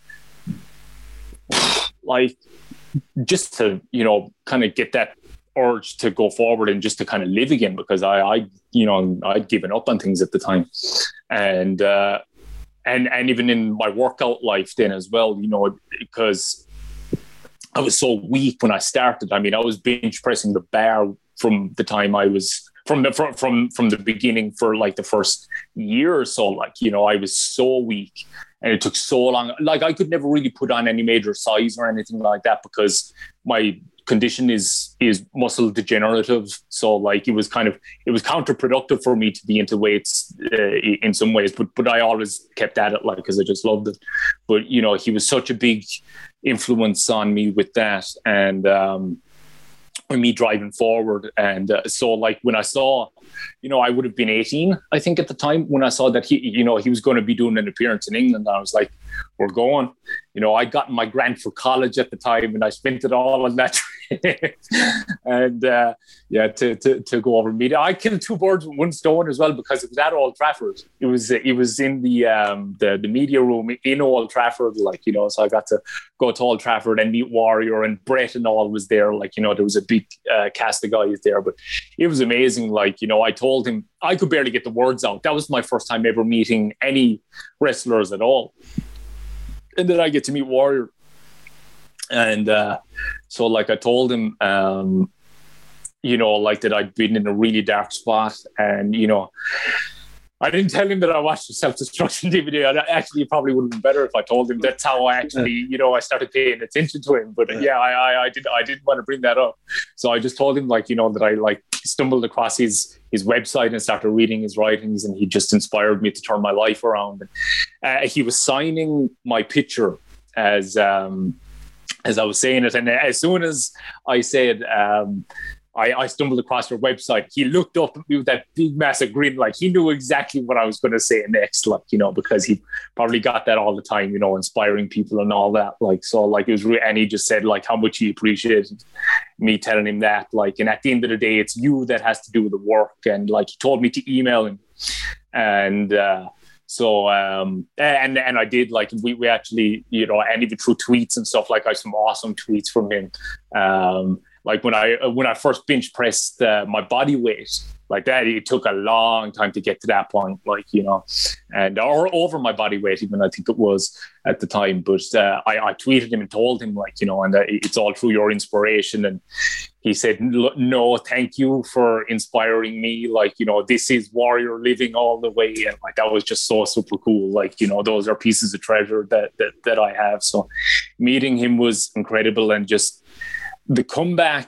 Speaker 2: like just to, you know, kind of get that urge to go forward and just to kind of live again, because I, I you know, I'd given up on things at the time. And uh, and and even in my workout life then as well, you know, because I was so weak when I started. I mean, I was bench pressing the bar from the time I was from the from from from the beginning for like the first year or so. Like, you know, I was so weak, and it took so long. Like, I could never really put on any major size or anything like that because my condition is is muscle degenerative. So like it was kind of it was counterproductive for me to be into weights uh, in some ways, but but I always kept at it, like, because I just loved it. But, you know, he was such a big influence on me with that. And um me driving forward. And uh, so like when I saw, you know, I would have been eighteen, I think at the time when I saw that he, you know, he was going to be doing an appearance in England. I was like, we're going. You know, I got my grant for college at the time and I spent it all on that trip. and uh, yeah, to, to to go over media. I killed two birds with one stone as well, because it was at Old Trafford. It was it was in the um the, the media room in Old Trafford, like, you know, so I got to go to Old Trafford and meet Warrior, and Brett and all was there. Like, you know, there was a big uh, cast of guys there, but it was amazing. Like, you know, I told him I could barely get the words out. That was my first time ever meeting any wrestlers at all. And then I get to meet Warrior. And uh, so, like, I told him, um, you know, like that I'd been in a really dark spot. And, you know, I didn't tell him that I watched the self-destruction D V D. I actually, it probably would have been better if I told him. That's how I actually, you know, I started paying attention to him. But uh, yeah, I, I, I did. I didn't want to bring that up. So I just told him, like, you know, that I like stumbled across his his website and started reading his writings, and he just inspired me to turn my life around. Uh, he was signing my picture as um, as I was saying it, and as soon as I said, Um, I, I stumbled across your website, he looked up at me with that big massive grin, like he knew exactly what I was going to say next, like, you know, because he probably got that all the time, you know, inspiring people and all that. Like, so like it was re- and he just said like how much he appreciated me telling him that, like, and at the end of the day, it's you that has to do the work. And like, he told me to email him, and uh So, um, and and I did, like, we, we actually, you know, and even through tweets and stuff, like I have some awesome tweets from him. Um, like when I, when I first bench pressed uh, my body weight, like that, it took a long time to get to that point, like, you know, and or over my body weight, even I think it was at the time. But uh, I, I tweeted him and told him, like, you know, and uh, it's all through your inspiration. And he said, no, thank you for inspiring me. Like, you know, this is Warrior living all the way. And like, that was just so super cool. Like, you know, those are pieces of treasure that, that, that I have. So meeting him was incredible. And just the comeback,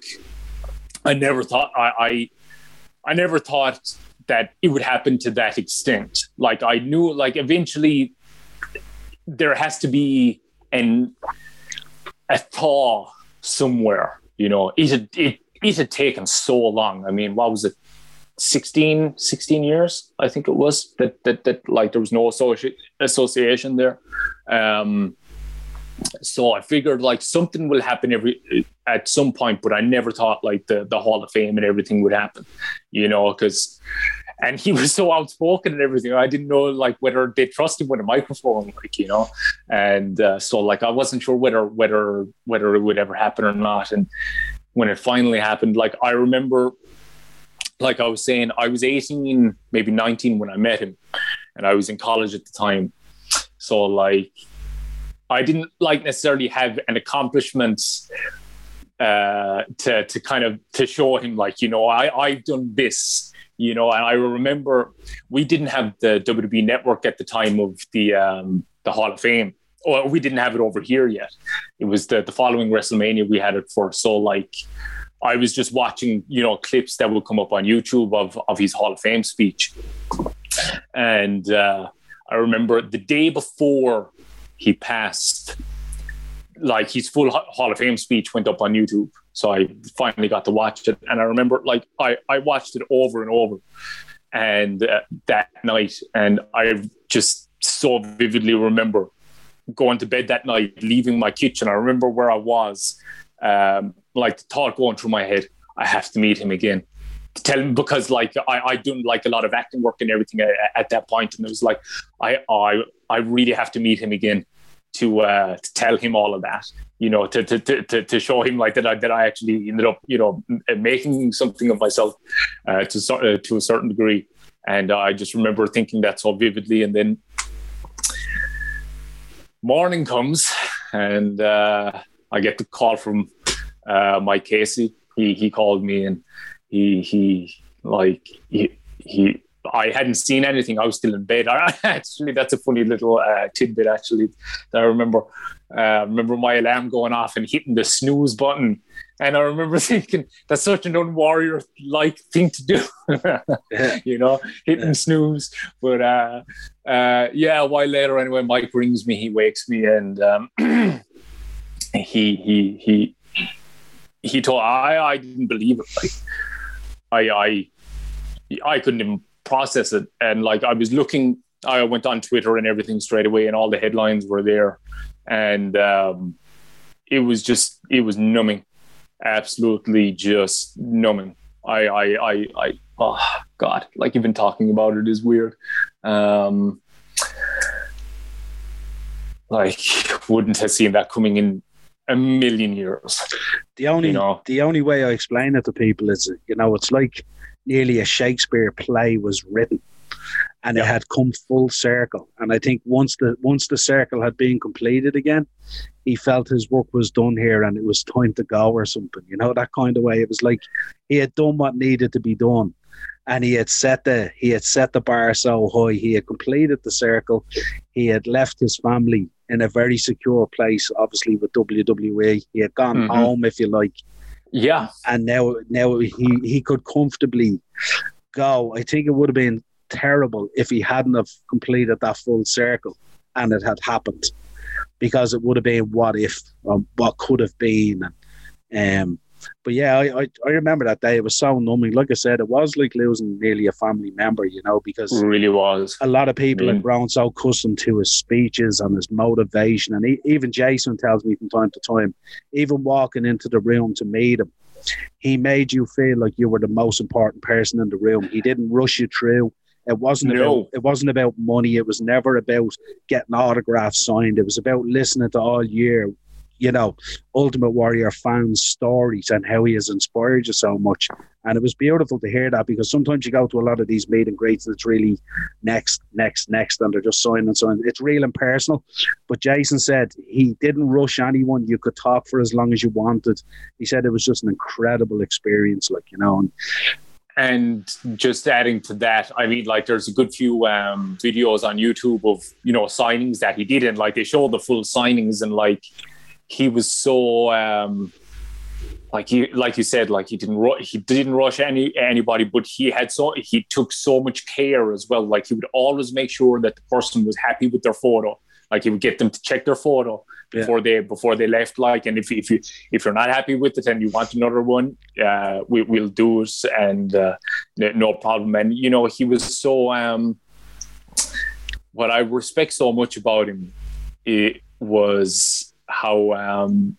Speaker 2: I never thought I, I, I never thought that it would happen to that extent. Like, I knew, like, eventually there has to be an, a thaw somewhere. You know, it had, it, it had taken so long. I mean, what was it? sixteen, sixteen years, I think it was, that, that, that like, there was no associ- association there. Um, so I figured, like, something will happen every at some point, but I never thought, like, the, the Hall of Fame and everything would happen, you know, because, and he was so outspoken and everything. I didn't know, like, whether they trust him with a microphone, like, you know, and uh, so, like, I wasn't sure whether, whether, whether it would ever happen or not. And when it finally happened, like, I remember, like I was saying, I was eighteen, maybe nineteen when I met him, and I was in college at the time. So, like, I didn't, like, necessarily have an accomplishment uh, to to kind of to show him, like, you know, I I've done this, you know. And I remember we didn't have the W W E Network at the time of the um, the Hall of Fame. Or we didn't have it over here yet. It was the the following WrestleMania we had it for. So, like, I was just watching, you know, clips that would come up on YouTube of of his Hall of Fame speech, and uh, I remember the day before he passed, like, his full Hall of Fame speech went up on YouTube. So I finally got to watch it. And I remember, like, I, I watched it over and over and uh, that night. And I just so vividly remember going to bed that night, leaving my kitchen. I remember where I was, um, like, the thought going through my head, I have to meet him again. To tell him, because, like, I, I done, like, a lot of acting work and everything at, at that point. And it was like, I, I, I really have to meet him again to uh, to tell him all of that, you know, to to to to show him, like, that I that I actually ended up, you know, making something of myself uh, to uh, to a certain degree. And I just remember thinking that so vividly. And then morning comes, and uh, I get the call from uh, Mike Casey. He he called me, and he he like he he. I hadn't seen anything. I was still in bed. I, actually, that's a funny little uh, tidbit, actually, that I remember. Uh, I remember my alarm going off and hitting the snooze button. And I remember thinking, that's such an un-Warrior-like thing to do, yeah. You know, hitting yeah. snooze. But uh, uh, yeah, a while later, anyway, Mike rings me. He wakes me, and um, he, he, he, he told I I didn't believe it. Like I I I couldn't even process it. And like I was looking, I went on Twitter and everything straight away, and all the headlines were there, and um, it was just it was numbing, absolutely just numbing. I I I, I oh God, like even talking about it is weird. Um, like wouldn't have seen that coming in a million years.
Speaker 1: The only
Speaker 2: you know?
Speaker 1: the only way I explain it to people is, you know, it's like nearly a Shakespeare play was written, and yeah. it had come full circle. And I think once the once the circle had been completed again, he felt his work was done here and it was time to go or something. You know, that kind of way. It was like he had done what needed to be done, and he had set the he had set the bar so high. He had completed the circle. He had left his family in a very secure place, obviously with W W E. He had gone mm-hmm. home, if you like.
Speaker 2: Yeah.
Speaker 1: And now now he, he could comfortably go. I think it would have been terrible if he hadn't have completed that full circle and it had happened, because it would have been what if, um, what could have been. And, um, but yeah, I, I, I remember that day. It was so numbing. Like I said, it was like losing nearly a family member, you know, because
Speaker 2: it really was.
Speaker 1: A lot of people
Speaker 2: mm.
Speaker 1: had grown so accustomed to his speeches and his motivation. And he, even Jason tells me from time to time, even walking into the room to meet him, he made you feel like you were the most important person in the room. He didn't rush you through. It wasn't
Speaker 2: no.
Speaker 1: about it wasn't about money. It was never about getting autographs signed. It was about listening to all year, you know, Ultimate Warrior fans' stories and how he has inspired you so much. And it was beautiful to hear that, because sometimes you go to a lot of these meet and greets and it's really next, next, next, and they're just signing and signing. It's real and personal. But Jason said he didn't rush anyone. You could talk for as long as you wanted. He said it was just an incredible experience, like, you know. And,
Speaker 2: And just adding to that, I mean, like, there's a good few um, videos on YouTube of, you know, signings that he did, and like they show the full signings, and like he was so, um, like he, like you said, like he didn't ru- he didn't rush any anybody, but he had so he took so much care as well. Like he would always make sure that the person was happy with their photo. Like he would get them to check their photo before yeah. they before they left. Like, and if if you if you're not happy with it and you want another one, uh, we we'll do it, and uh, no problem. And you know, he was so. Um, what I respect so much about him, it was how um,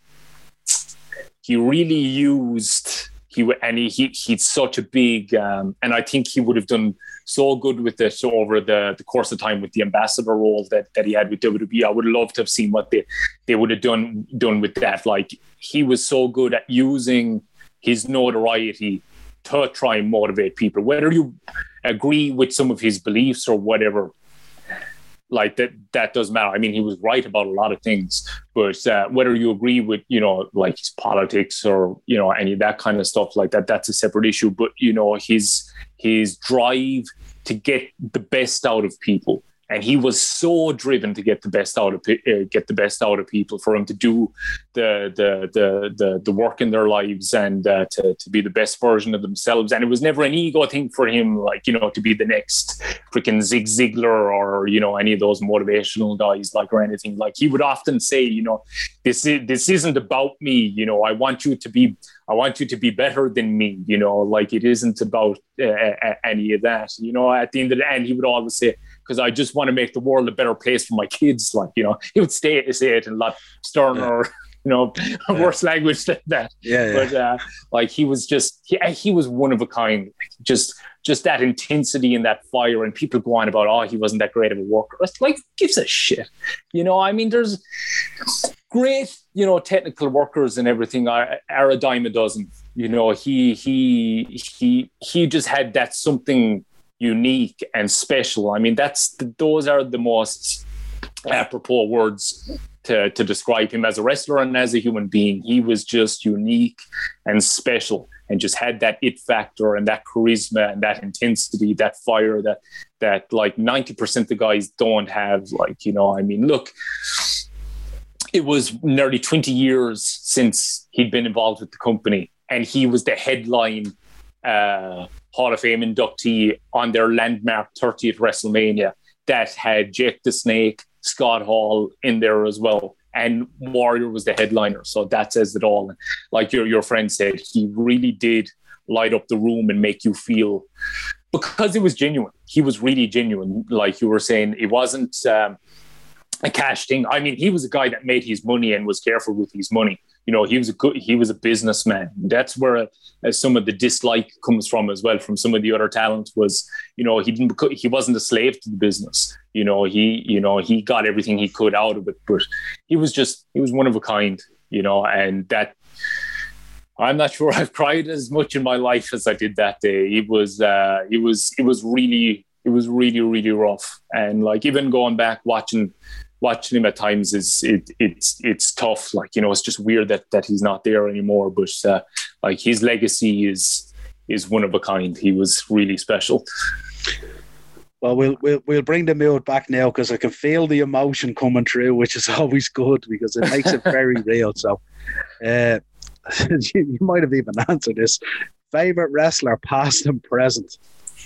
Speaker 2: he really used he and he, he he's such a big um, and I think he would have done so good with it over the, the course of time with the ambassador role that, that he had with W W E. I would love to have seen what they, they would have done done with that. Like, he was so good at using his notoriety to try and motivate people, whether you agree with some of his beliefs or whatever. Like that, that doesn't matter. I mean, he was right about a lot of things, but uh, whether you agree with, you know, like his politics or, you know, any of that kind of stuff like that, that's a separate issue. But, you know, his, his drive to get the best out of people. And he was so driven to get the best out of uh, get the best out of people, for him to do the the the the, the work in their lives, and uh, to to be the best version of themselves. And it was never an ego thing for him, like, you know, to be the next freaking Zig Ziglar or, you know, any of those motivational guys, like, or anything. Like, he would often say, you know, this is this isn't about me. You know, I want you to be I want you to be better than me. You know, like, it isn't about uh, any of that. You know, at the end of the end, he would always say, because I just want to make the world a better place for my kids. Like, you know, he would stay, say it in a lot sterner, yeah. you know, yeah. worse language than that.
Speaker 1: Yeah, yeah.
Speaker 2: But uh, like, he was just, he, he was one of a kind. Just, just that intensity and that fire. And people go on about, oh, he wasn't that great of a worker. It's like, gives a shit. You know, I mean, there's great, you know, technical workers and everything. Are a dime a dozen. You know, he, he, he, he just had that something unique and special. I mean, that's the, those are the most apropos words to, to describe him as a wrestler and as a human being. He was just unique and special, and just had that it factor and that charisma and that intensity, that fire that that like ninety percent of guys don't have. Like, you know, I mean, look, it was nearly twenty years since he'd been involved with the company, and he was the headline uh Hall of Fame inductee on their landmark thirtieth WrestleMania that had Jake the Snake, Scott Hall in there as well. and Warrior was the headliner. So that says it all. Like your your friend said, he really did light up the room and make you feel, because it was genuine. He was really genuine. Like you were saying, it wasn't um, a cash thing. I mean, he was a guy that made his money and was careful with his money. You know, he was a good, he was a businessman. That's where uh, some of the dislike comes from as well, from some of the other talent was, you know, he didn't, he wasn't a slave to the business. You know, he, you know, he got everything he could out of it, but he was just, he was one of a kind, you know, and that, I'm not sure I've cried as much in my life as I did that day. It was, uh, it was, it was really, it was really, really rough. And like, even going back, watching, watching him at times is it it's it's tough. Like, you know, it's just weird that that he's not there anymore. But uh, like his legacy is is one of a kind. He was really special.
Speaker 1: Well, we'll we'll we'll bring the mood back now, because I can feel the emotion coming through, which is always good because it makes it very real. So, uh, you, you might have even answered this. Favorite wrestler, past and present?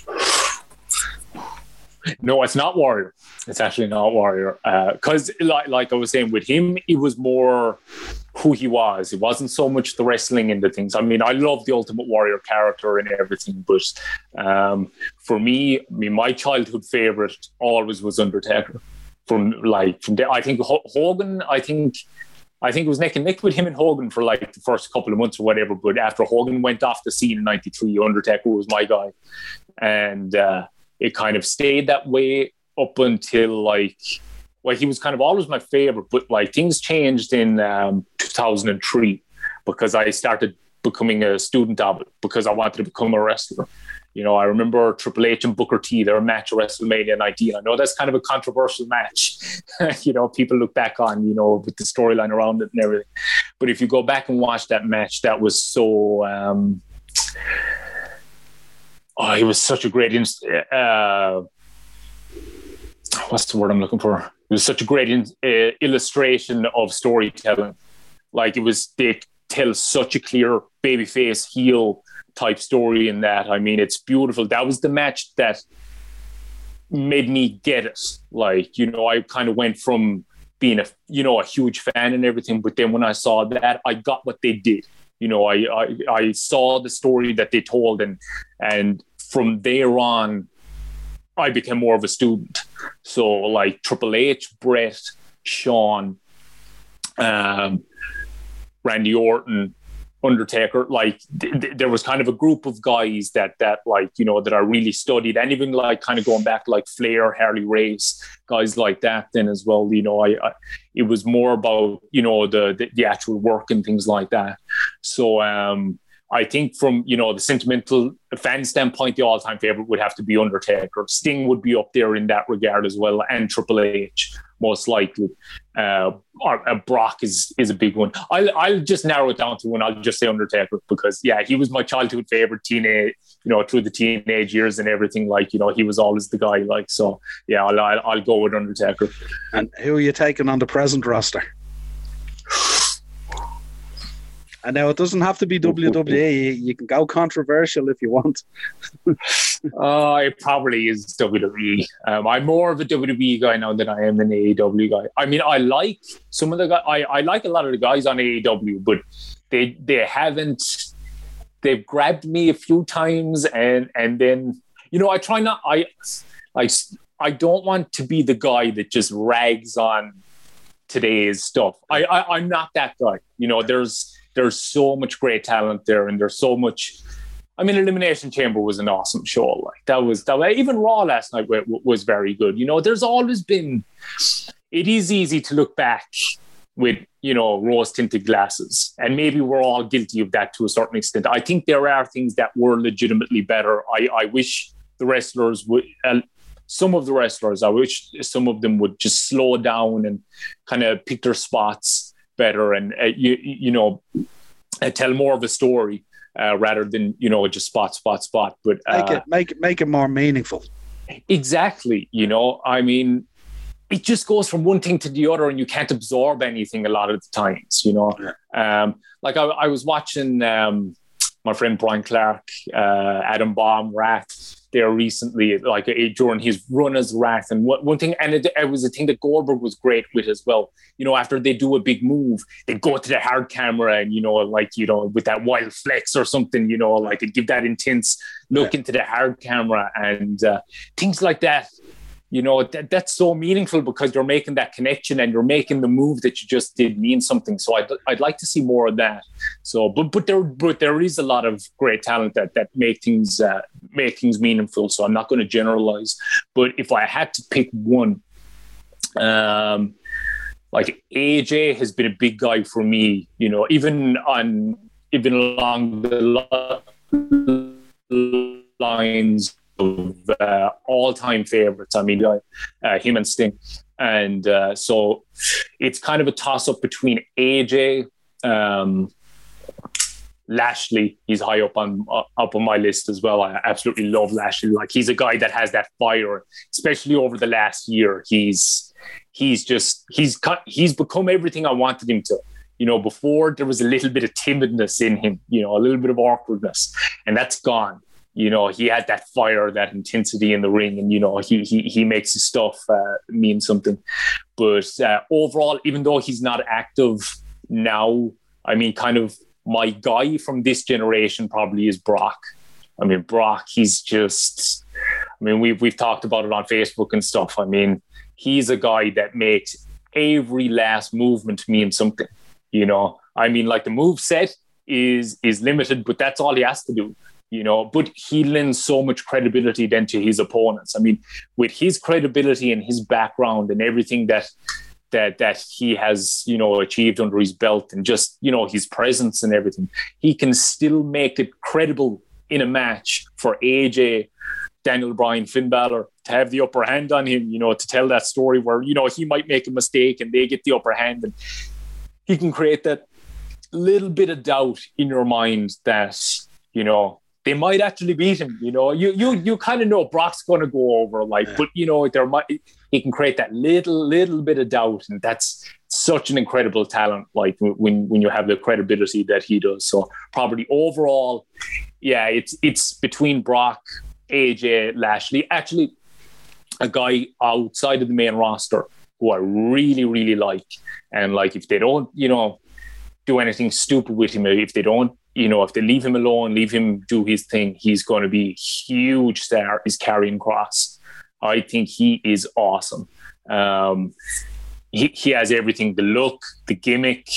Speaker 2: No, it's not Warrior. It's actually not Warrior. Because, uh, like, like I was saying, with him, it was more who he was. It wasn't so much the wrestling into things. I mean, I love the Ultimate Warrior character and everything, but um, for me, I mean, my childhood favorite always was Undertaker. From like, from the, I think Hogan, I think. I think it was neck and neck with him and Hogan for like the first couple of months or whatever. But after Hogan went off the scene in ninety-three, Undertaker was my guy. And uh, it kind of stayed that way up until like, well, he was kind of always my favorite. But like things changed in um, two thousand three because I started becoming a student of it because I wanted to become a wrestler. You know, I remember Triple H and Booker T, their match at WrestleMania nineteen. I know that's kind of a controversial match. You know, people look back on, you know, with the storyline around it and everything. But if you go back and watch that match, that was so... Um, oh, it was such a great... Inst- uh, what's the word I'm looking for? It was such a great in- uh, illustration of storytelling. Like, it was... They tell such a clear babyface heel type story in that. I mean, it's beautiful. That was the match that made me get it. Like, you know, I kind of went from being a, you know, a huge fan and everything, but then when I saw that, I got what they did. You know, I I, I saw the story that they told, and and from there on, I became more of a student. So like Triple H, Bret, Shawn, um, Randy Orton, Undertaker, like th- th- there was kind of a group of guys that that like, you know, that I really studied, and even like kind of going back like Flair, Harley Race, guys like that then as well. You know, I, I it was more about, you know, the, the the actual work and things like that. So um I think from, you know, the sentimental fan standpoint, the all-time favorite would have to be Undertaker. Sting would be up there in that regard as well, and Triple H most likely. Uh, or, uh, Brock is is a big one. I'll I'll just narrow it down to one. I'll just say Undertaker because yeah, he was my childhood favorite teenage. You know, through the teenage years and everything. Like, you know, he was always the guy. Like, so yeah, I'll I'll, I'll go with Undertaker.
Speaker 1: And who are you taking on the present roster? And now it doesn't have to be W W E. You can go controversial if you want.
Speaker 2: uh, it probably is W W E. Um, I'm more of a W W E guy now than I am an A E W guy. I mean, I like some of the guys. I, I like a lot of the guys on A E W, but they they haven't. They've grabbed me a few times, and and then, you know, I try not. I like. I don't want to be the guy that just rags on today's stuff. I, I I'm not that guy. You know, there's. There's so much great talent there, and there's so much. I mean, Elimination Chamber was an awesome show. Like that was that. Even Raw last night was very good. You know, there's always been. It is easy to look back with, you know, rose-tinted glasses, and maybe we're all guilty of that to a certain extent. I think there are things that were legitimately better. I, I wish the wrestlers would. Uh, some of the wrestlers, I wish some of them would just slow down and kind of pick their spots better, and uh, you you know uh, tell more of a story uh, rather than, you know, just spot spot spot. But uh,
Speaker 1: make it make it make it more meaningful.
Speaker 2: Exactly. You know, I mean, it just goes from one thing to the other, and you can't absorb anything a lot of the times. You know, yeah. um, like I, I was watching um, my friend Brian Clark, uh, Adam Baum, Rat. there recently, like uh, during his run as Rat. And one, one thing, and it, it was a thing that Goldberg was great with as well. You know, after they do a big move, they go to the hard camera and, you know, like, you know, with that wild flex or something, you know, like it give that intense look into the hard camera and uh, things like that. You know, that, that's so meaningful because you're making that connection and you're making the move that you just did mean something. So I'd, I'd like to see more of that. So, but but there but there is a lot of great talent that that make things uh, make things meaningful. So I'm not going to generalize. But if I had to pick one, um, like A J has been a big guy for me. You know, even on even along the lines of uh, all-time favorites. I mean, uh, him and Sting. And uh, so it's kind of a toss-up between A J, um, Lashley. He's high up on uh, up on my list as well. I absolutely love Lashley. Like, he's a guy that has that fire, especially over the last year. He's he's just he's cut, he's become everything I wanted him to. You know, before there was a little bit of timidness in him, you know, a little bit of awkwardness, and that's gone. You know, he had that fire, that intensity in the ring, and, you know, he he he makes his stuff uh, mean something. But uh, overall, even though he's not active now, I mean, kind of my guy from this generation probably is Brock. I mean, Brock, he's just, I mean, we've, we've talked about it on Facebook and stuff. I mean, he's a guy that makes every last movement mean something, you know. I mean, like, the move set is is limited, but that's all he has to do. You know, but he lends so much credibility then to his opponents. I mean, with his credibility and his background and everything that that that he has, you know, achieved under his belt, and just, you know, his presence and everything, he can still make it credible in a match for A J, Daniel Bryan, Finn Balor to have the upper hand on him, you know, to tell that story where, you know, he might make a mistake and they get the upper hand, and he can create that little bit of doubt in your mind that, you know, they might actually beat him. You know, you you you kind of know Brock's going to go over, like, yeah. But, you know, there might he can create that little little bit of doubt, and that's such an incredible talent. Like, when when you have the credibility that he does. So probably overall, yeah, it's it's between Brock, A J, Lashley. Actually, a guy outside of the main roster who I really really like, and like, if they don't, you know, do anything stupid with him, if they don't, you know, if they leave him alone, leave him do his thing, he's going to be a huge star, is Karrion Kross. I think he is awesome. Um, he, he has everything, the look, the gimmick,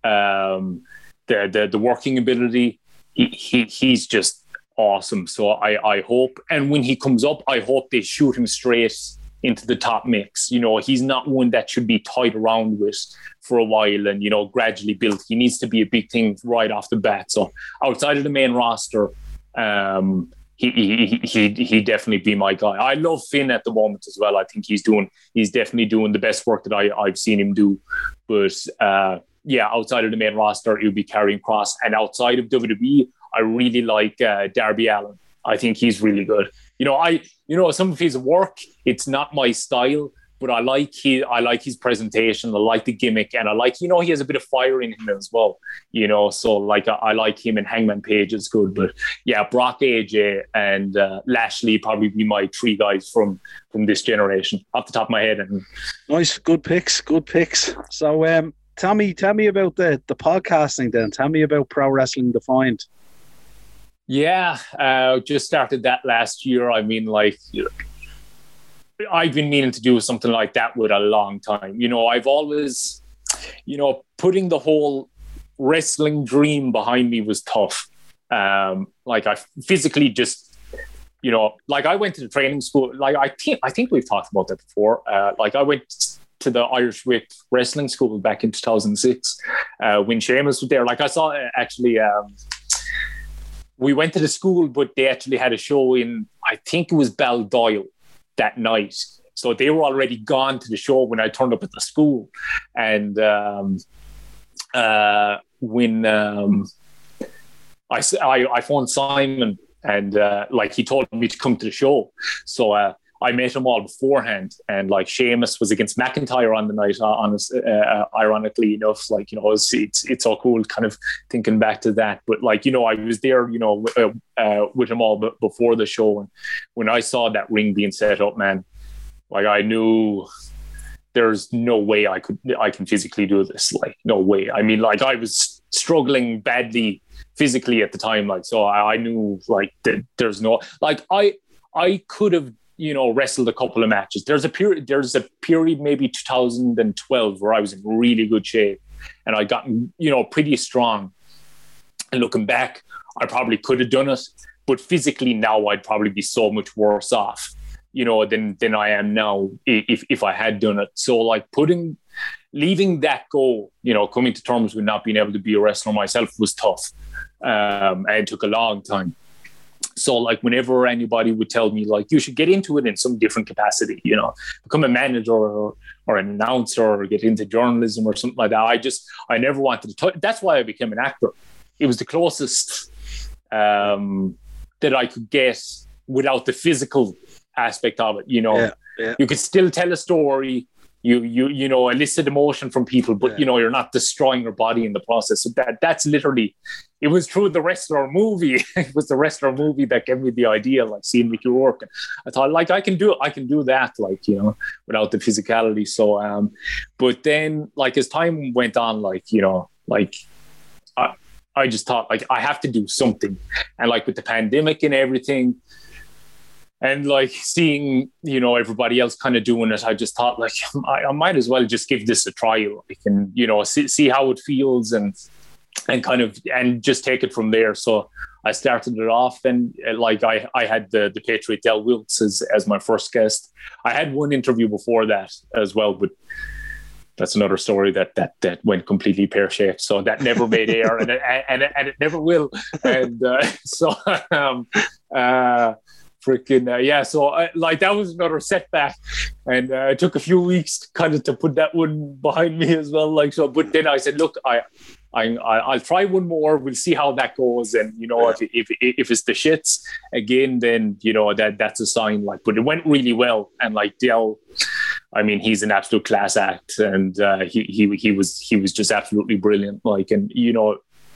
Speaker 2: um, the, the the working ability. He, he He's just awesome. So I, I hope, and when he comes up, I hope they shoot him straight into the top mix. You know, he's not one that should be tied around with for a while and, you know, gradually built. He needs to be a big thing right off the bat. So outside of the main roster, um, he he he he definitely be my guy. I love Finn at the moment as well. I think he's doing he's definitely doing the best work that I, I've seen him do. But uh, yeah, outside of the main roster, it would be Karrion Kross. And outside of W W E, I really like uh, Darby Allin. I think he's really good. You know, I you know some of his work, it's not my style, but I like he I like his presentation. I like the gimmick, and I like, you know, he has a bit of fire in him as well. You know, so like I, I like him, and Hangman Page is good. But yeah, Brock, A J, and uh, Lashley probably be my three guys from from this generation off the top of my head. And
Speaker 1: nice, good picks, good picks. So um, tell me, tell me about the the podcasting then. Tell me about Pro Wrestling Defined.
Speaker 2: Yeah, uh, just started that last year. I mean, like, you know, I've been meaning to do something like that with a long time. You know, I've always, you know, putting the whole wrestling dream behind me was tough. Um, like, I physically just, you know, like, I went to the training school. Like, I think I think we've talked about that before. Uh, like, I went to the Irish Wick Wrestling School back in two thousand six uh, when Sheamus was there. Like, I saw uh, actually. Um, We went to the school, but they actually had a show in, I think it was Baldoyle that night. So they were already gone to the show when I turned up at the school. And um, uh, when um, I, I, I phoned Simon, and uh, like, he told me to come to the show. So uh, I met them all beforehand, and like Sheamus was against McIntyre on the night. Uh, honest, uh, ironically enough, like you know, it's, it's it's all cool, kind of thinking back to that. But like you know, I was there, you know, uh, uh, with them all b- before the show, and when I saw that ring being set up, man, like I knew there's no way I could I can physically do this. Like no way. I mean, like I was struggling badly physically at the time, like so I, I knew like that there's no like I I could have. You know, wrestled a couple of matches. There's a period, there's a period, maybe two thousand twelve, where I was in really good shape and I got, you know, pretty strong. And looking back, I probably could have done it, but physically now I'd probably be so much worse off, you know, than than I am now if if I had done it. So like putting, leaving that go, you know, coming to terms with not being able to be a wrestler myself was tough, um, and it took a long time. So like whenever anybody would tell me like you should get into it in some different capacity, you know, become a manager or, or an announcer or get into journalism or something like that, I just I never wanted to touch. That's why I became an actor. It was the closest um, that I could get without the physical aspect of it. You know,
Speaker 1: yeah, yeah.
Speaker 2: You could still tell a story. You you you know elicit emotion from people, but yeah. you know you're not destroying your body in the process. So that that's literally. It was through the wrestler movie. It was the wrestler movie that gave me the idea, like seeing Mickey Rourke. And I thought, like, I can do it. I can do that, like, you know, without the physicality. So, um, but then, like, as time went on, like, you know, like, I, I just thought, like, I have to do something. And, like, with the pandemic and everything, and, like, seeing, you know, everybody else kind of doing it, I just thought, like, I, I might as well just give this a try, like, and, you know, see, see how it feels and, and kind of and just take it from there. So I started it off, and like I, I had the the Patriot Del Wilkes as, as my first guest. I had one interview before that as well, but that's another story that that that went completely pear-shaped. So that never made air, and it, and it, and it never will. And uh, so um, uh, freaking uh, yeah. So uh, like that was another setback, and uh, it took a few weeks kind of to put that one behind me as well. Like so, but then I said, look, I. I, I'll try one more. We'll see how that goes. And, you know, if, if if it's the shits again, then, you know, that that's a sign. Like, but it went really well. And like Del, I mean, he's an absolute class act. And uh, he, he, he was, he was just absolutely brilliant. Like, and, you know,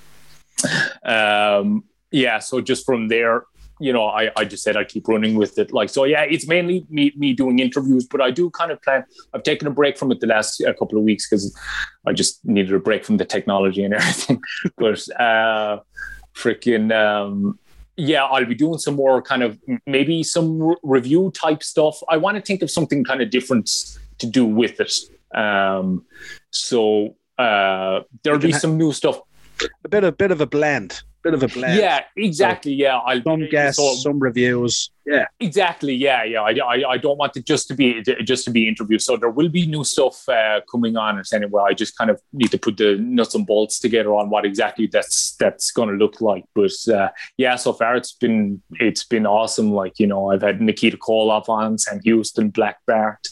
Speaker 2: um, yeah. So just from there, you know, I, I just said I'd keep running with it. Like, so yeah, it's mainly me me doing interviews, but I do kind of plan. I've taken a break from it the last uh, couple of weeks because I just needed a break from the technology and everything. But uh, freaking, um, yeah, I'll be doing some more kind of maybe some re- review type stuff. I want to think of something kind of different to do with it. Um, so uh, there'll be ha- some new stuff.
Speaker 1: A bit, a bit of a blend. Bit of a blend.
Speaker 2: Yeah, exactly. So, yeah, I'll
Speaker 1: some guests, so, some reviews. Yeah,
Speaker 2: exactly. Yeah, yeah. I, I, I don't want it just to be just to be interviews. So there will be new stuff uh, coming on. It's anyway. I just kind of need to put the nuts and bolts together on what exactly that's that's going to look like. But uh, yeah, so far it's been it's been awesome. Like you know, I've had Nikita Koloff on, Sam Houston, Black Bart,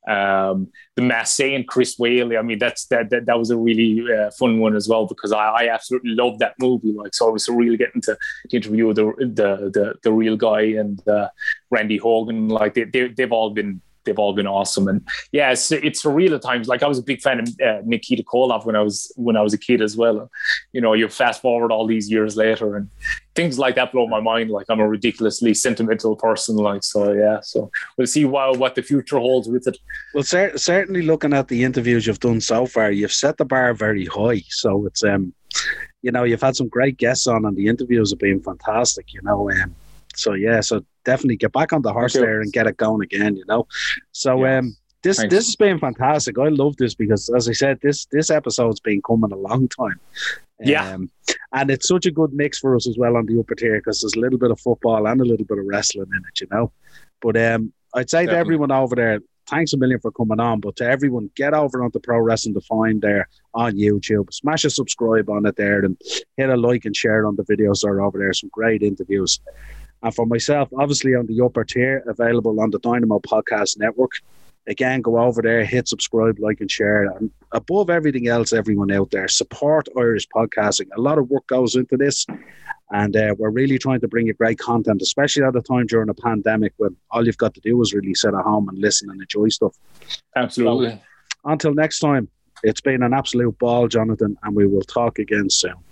Speaker 2: um, the Massey and Chris Whaley. I mean, that's that that, that was a really uh, fun one as well because I, I absolutely loved that movie. Like, so I was really getting to, to interview the the the the real guy and. Uh, Randy Hogan, like they, they they've all been they've all been awesome, and yeah, it's it's surreal at times. Like I was a big fan of uh, Nikita Koloff when I was when I was a kid as well. You know, you fast forward all these years later, and things like that blow my mind. Like I'm a ridiculously sentimental person, like so. Yeah, so we'll see what what the future holds with it.
Speaker 1: Well, cer- certainly looking at the interviews you've done so far, you've set the bar very high. So it's um, you know, you've had some great guests on, and the interviews have been fantastic. You know, um. So yeah, so definitely get back on the horse there and get it going again, you know. So yeah. um, this Thanks. this has been fantastic. I love this because, as I said, this this episode's been coming a long time.
Speaker 2: Yeah,
Speaker 1: um, and it's such a good mix for us as well on the upper tier because there's a little bit of football and a little bit of wrestling in it, you know. But um, I'd say definitely. To everyone over there, thanks a million for coming on. But to everyone, get over onto Pro Wrestling Defined there on YouTube. Smash a subscribe on it there and hit a like and share on the videos that are over there. Some great interviews. And for myself, obviously on the upper tier, available on the Dynamo Podcast Network. Again, go over there, hit subscribe, like and share. And above everything else, everyone out there, support Irish podcasting. A lot of work goes into this. And uh, we're really trying to bring you great content, especially at a time during a pandemic when all you've got to do is really sit at home and listen and enjoy stuff.
Speaker 2: Absolutely.
Speaker 1: So, until next time, it's been an absolute ball, Jonathan, and we will talk again soon.